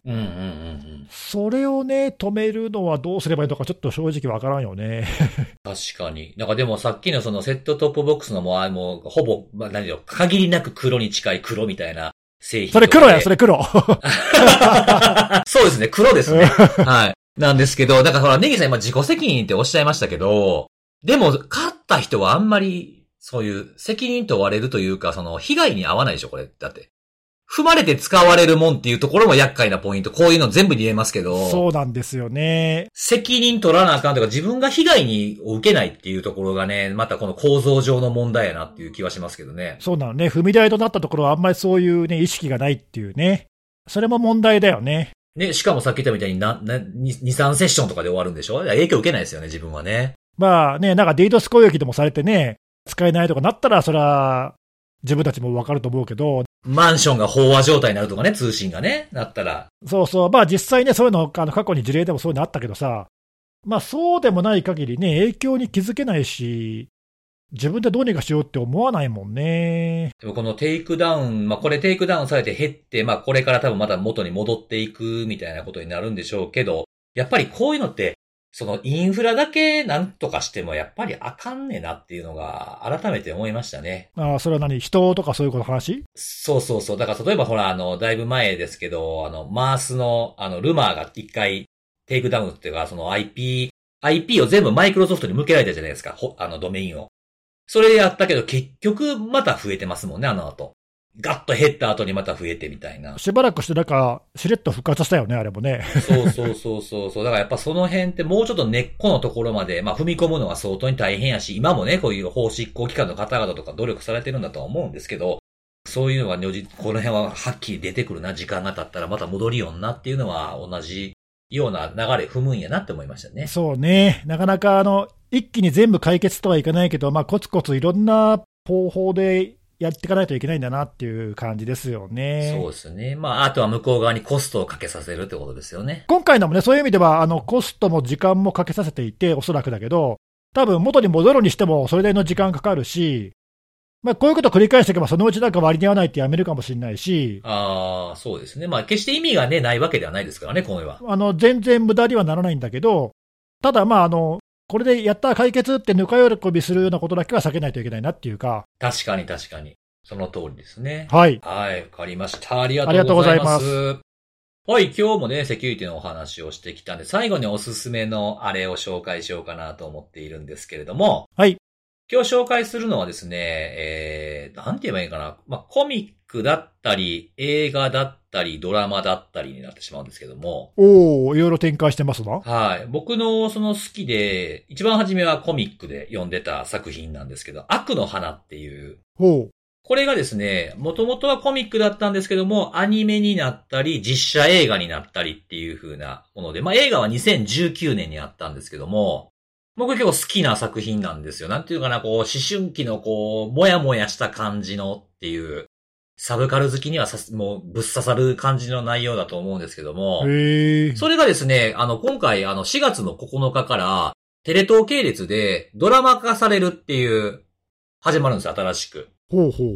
それをね、止めるのはどうすればいいのか、ちょっと正直わからんよね。 確かに。なんかでもさっきのそのセットトップボックスのもうほぼ、まあ、何よ、限りなく黒に近い黒みたいな製品。 それ黒や、それ黒。 そうですね、黒ですね。はい。なんですけど、だからほら、ネギさん今自己責任っておっしゃいましたけど、でも、勝った人はあんまり、そういう責任問われるというか、その、被害に遭わないでしょ、これ。だって。踏まれて使われるもんっていうところも厄介なポイント。こういうの全部に言えますけど。 そうなんですよね。 責任取らなあかんとか、自分が被害を受けないっていうところがね、またこの構造上の問題やなっていう気はしますけどね。 そうなのね。踏み台となったところはあんまりそういうね、意識がないっていうね。それも問題だよね。 ね、しかもさっき言ったみたいに2、3セッションとかで終わるんでしょ？影響受けないですよね、自分はね。 まあね、なんかディードス攻撃でもされてね、使えないとかなったら、それは自分たちもわかると思うけど。 マンションが飽和状態になるとかね、通信がね、なったら。 そうそう。まあ実際ね、そういうの、過去に事例でもそういうのあったけどさ、まあそうでもない限りね、影響に気づけないし、自分でどうにかしようって思わないもんね。 でもこのテイクダウン、まあこれテイクダウンされて減って、まあこれから多分また元に戻っていくみたいなことになるんでしょうけど、やっぱりこういうのって、そのインフラだけなんとかしてもやっぱりあかんねなっていうのが改めて思いましたね。 ああ、それは何？人とかそういうこと話？ そうそうそう。だから例えばほらだいぶ前ですけど、マースのルマーが一回テイクダウンっていうか、その IP を全部マイクロソフトに向けられたじゃないですか。ドメインを。それでやったけど結局また増えてますもんね、あの後。ガッと減った後にまた増えてみたいな。 しばらくしてなんか、しれっと復活したよね、あれもね。 そうそうそうそうそう。だからやっぱその辺ってもうちょっと根っこのところまで、まあ踏み込むのは相当に大変やし、今もね、こういう法執行機関の方々とか努力されてるんだとは思うんですけど、そういうのがこの辺ははっきり出てくるな、時間が経ったらまた戻りよんなっていうのは同じような流れ踏むんやなって思いましたね。 そうね。なかなか一気に全部解決とはいかないけど、まあコツコツいろんな方法でやっていかないといけないんだなっていう感じですよね。 そうですね。まあ、あとは向こう側にコストをかけさせるってことですよね。 今回のもね、そういう意味では、コストも時間もかけさせていて、おそらくだけど、多分元に戻るにしても、それなりの時間かかるし、まあ、こういうことを繰り返していけば、そのうちなんか割に合わないってやめるかもしれないし。 ああ、そうですね。まあ、決して意味がね、ないわけではないですからね、この絵は。 全然無駄にはならないんだけど、ただまあ、これでやったら解決ってぬか喜びするようなことだけは避けないといけないなっていうか。 確かに確かに。その通りですね。 はい。 はい、わかりました。ありがとうございます。はい、今日もね、セキュリティのお話をしてきたんで、最後におすすめのあれを紹介しようかなと思っているんですけれども。 はい。 今日紹介するのはですね、なんて言えばいいかな。まあ、コミックだったり、映画だったり、ドラマだったりになってしまうんですけども。 おー、いろいろ展開してますな。 はい。僕のその好きで、一番初めはコミックで読んでた作品なんですけど、悪の花っていう。 ほう。 これがですね、もともとはコミックだったんですけども、アニメになったり、実写映画になったりっていう風なもので、まあ映画は2019年にあったんですけども、僕結構好きな作品なんですよ。なんていうかな、こう、思春期のこう、もやもやした感じのっていう、サブカル好きにはもうぶっ刺さる感じの内容だと思うんですけども、それがですね、今回4月の9日から、テレ東系列でドラマ化されるっていう、始まるんですよ、新しく。 ほうほう。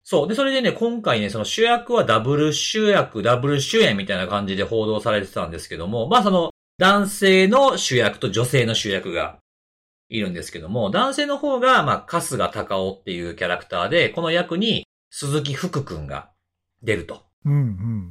そう。で、それでね、今回ね、その主役はダブル主演みたいな感じで報道されてたんですけども、まあその、男性の主役と女性の主役がいるんですけども、男性の方が、まあ、春日隆夫っていうキャラクターで、この役に鈴木福くんが出ると。 うんうん。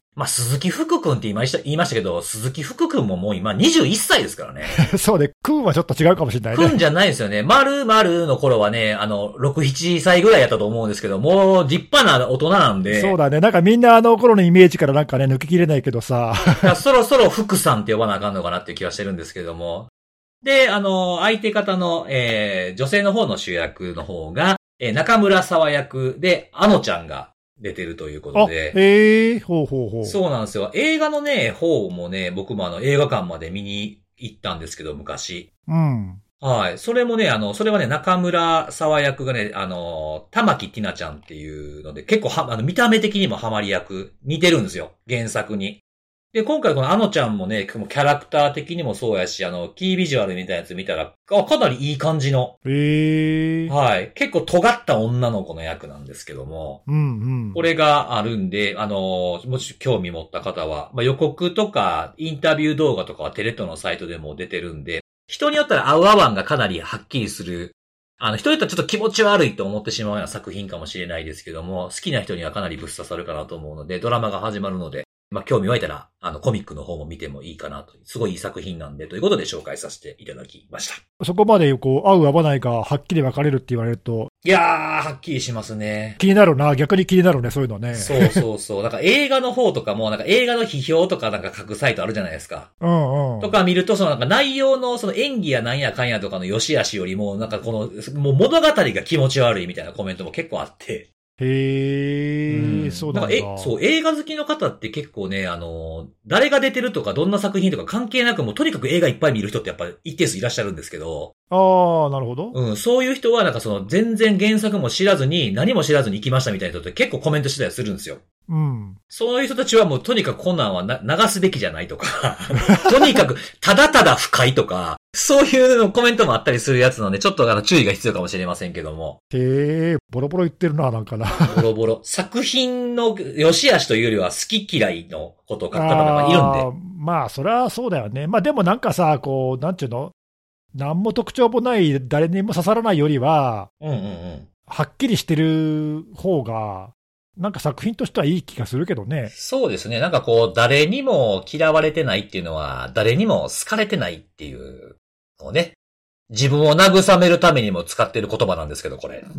まあ、鈴木福くんって言いましたけど、鈴木福くんももう今21歳ですからね。 そうね、くんはちょっと違うかもしれないね。 くんじゃないですよね。丸の頃はね、6、7歳ぐらいやったと思うんですけど、もう立派な大人なんで。 そうだね。なんかみんなあの頃のイメージからなんかね、抜けきれないけどさ。 そろそろ福さんって呼ばなあかんのかなっていう気はしてるんですけども。で、相手方の、女性の方の主役の方が、中村沢役で、あのちゃんが出てるということで。 ほうほうほう。 そうなんですよ。映画のね、方もね、僕も映画館まで見に行ったんですけど、昔。 うん。 はい。それもね、それはね、中村沢役がね、玉木ティナちゃんっていうので、結構見た目的にもハマり役、似てるんですよ。原作に。で、今回このあのちゃんもね、キャラクター的にもそうやし、キービジュアルみたいなやつ見たら、かなりいい感じの。はい。結構尖った女の子の役なんですけども。 うんうん。 これがあるんで、もし興味持った方は、まあ、予告とか、インタビュー動画とかはテレ東のサイトでも出てるんで、人によったら合う合わんがかなりはっきりする。人によったらちょっと気持ち悪いと思ってしまうような作品かもしれないですけども、好きな人にはかなりぶっ刺さるかなと思うので、ドラマが始まるので、まあ、興味湧いたら、コミックの方も見てもいいかなと。すごいいい作品なんで、ということで紹介させていただきました。 そこまでこう、合う合わないがはっきり分かれるって言われると。 いやー、はっきりしますね。 気になるな。逆に気になるね、そういうのね。 そう。なんか映画の方とかも、なんか映画の批評とかなんか書くサイトあるじゃないですか。 うんうん。 とか見ると、そのなんか内容のその演技やなんやかんやとかの良し悪しよりも、なんかこの、もう物語が気持ち悪いみたいなコメントも結構あって。 そうなんだ。 そう、映画好きの方って結構ね、誰が出てるとかどんな作品とか関係なくもうとにかく映画いっぱい見る人ってやっぱ一定数いらっしゃるんですけど。 ああ、なるほど。 うん、そういう人はなんかその全然原作も知らずに何も知らずに行きましたみたいな人って結構コメントしてたりするんですよ。 うん。 そういう人たちはもうとにかくコナンは流すべきじゃないとか、とにかくただただ不快とか、そういうのコメントもあったりするやつなので、ちょっと注意が必要かもしれませんけども。 ボロボロ言ってるな、なんかな。 ボロボロ。作品の良し悪しというよりは好き嫌いのことを書く方がいるんで。 まあ、それはそうだよね。まあでもなんかさ、こう、なんていうの？何も特徴もない誰にも刺さらないよりは、はっきりしてる方が、なんか作品としてはいい気がするけどね。 そうですね。なんかこう、誰にも嫌われてないっていうのは、誰にも好かれてないっていうのをね、自分を慰めるためにも使ってる言葉なんですけど、これ。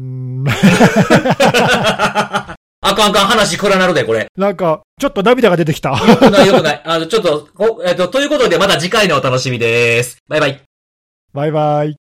あかん話暗なるで、これ。 なんか、ちょっと涙が出てきた。 よくない。ちょっと、ということでまた次回のお楽しみです。バイバイ。 バイバイ。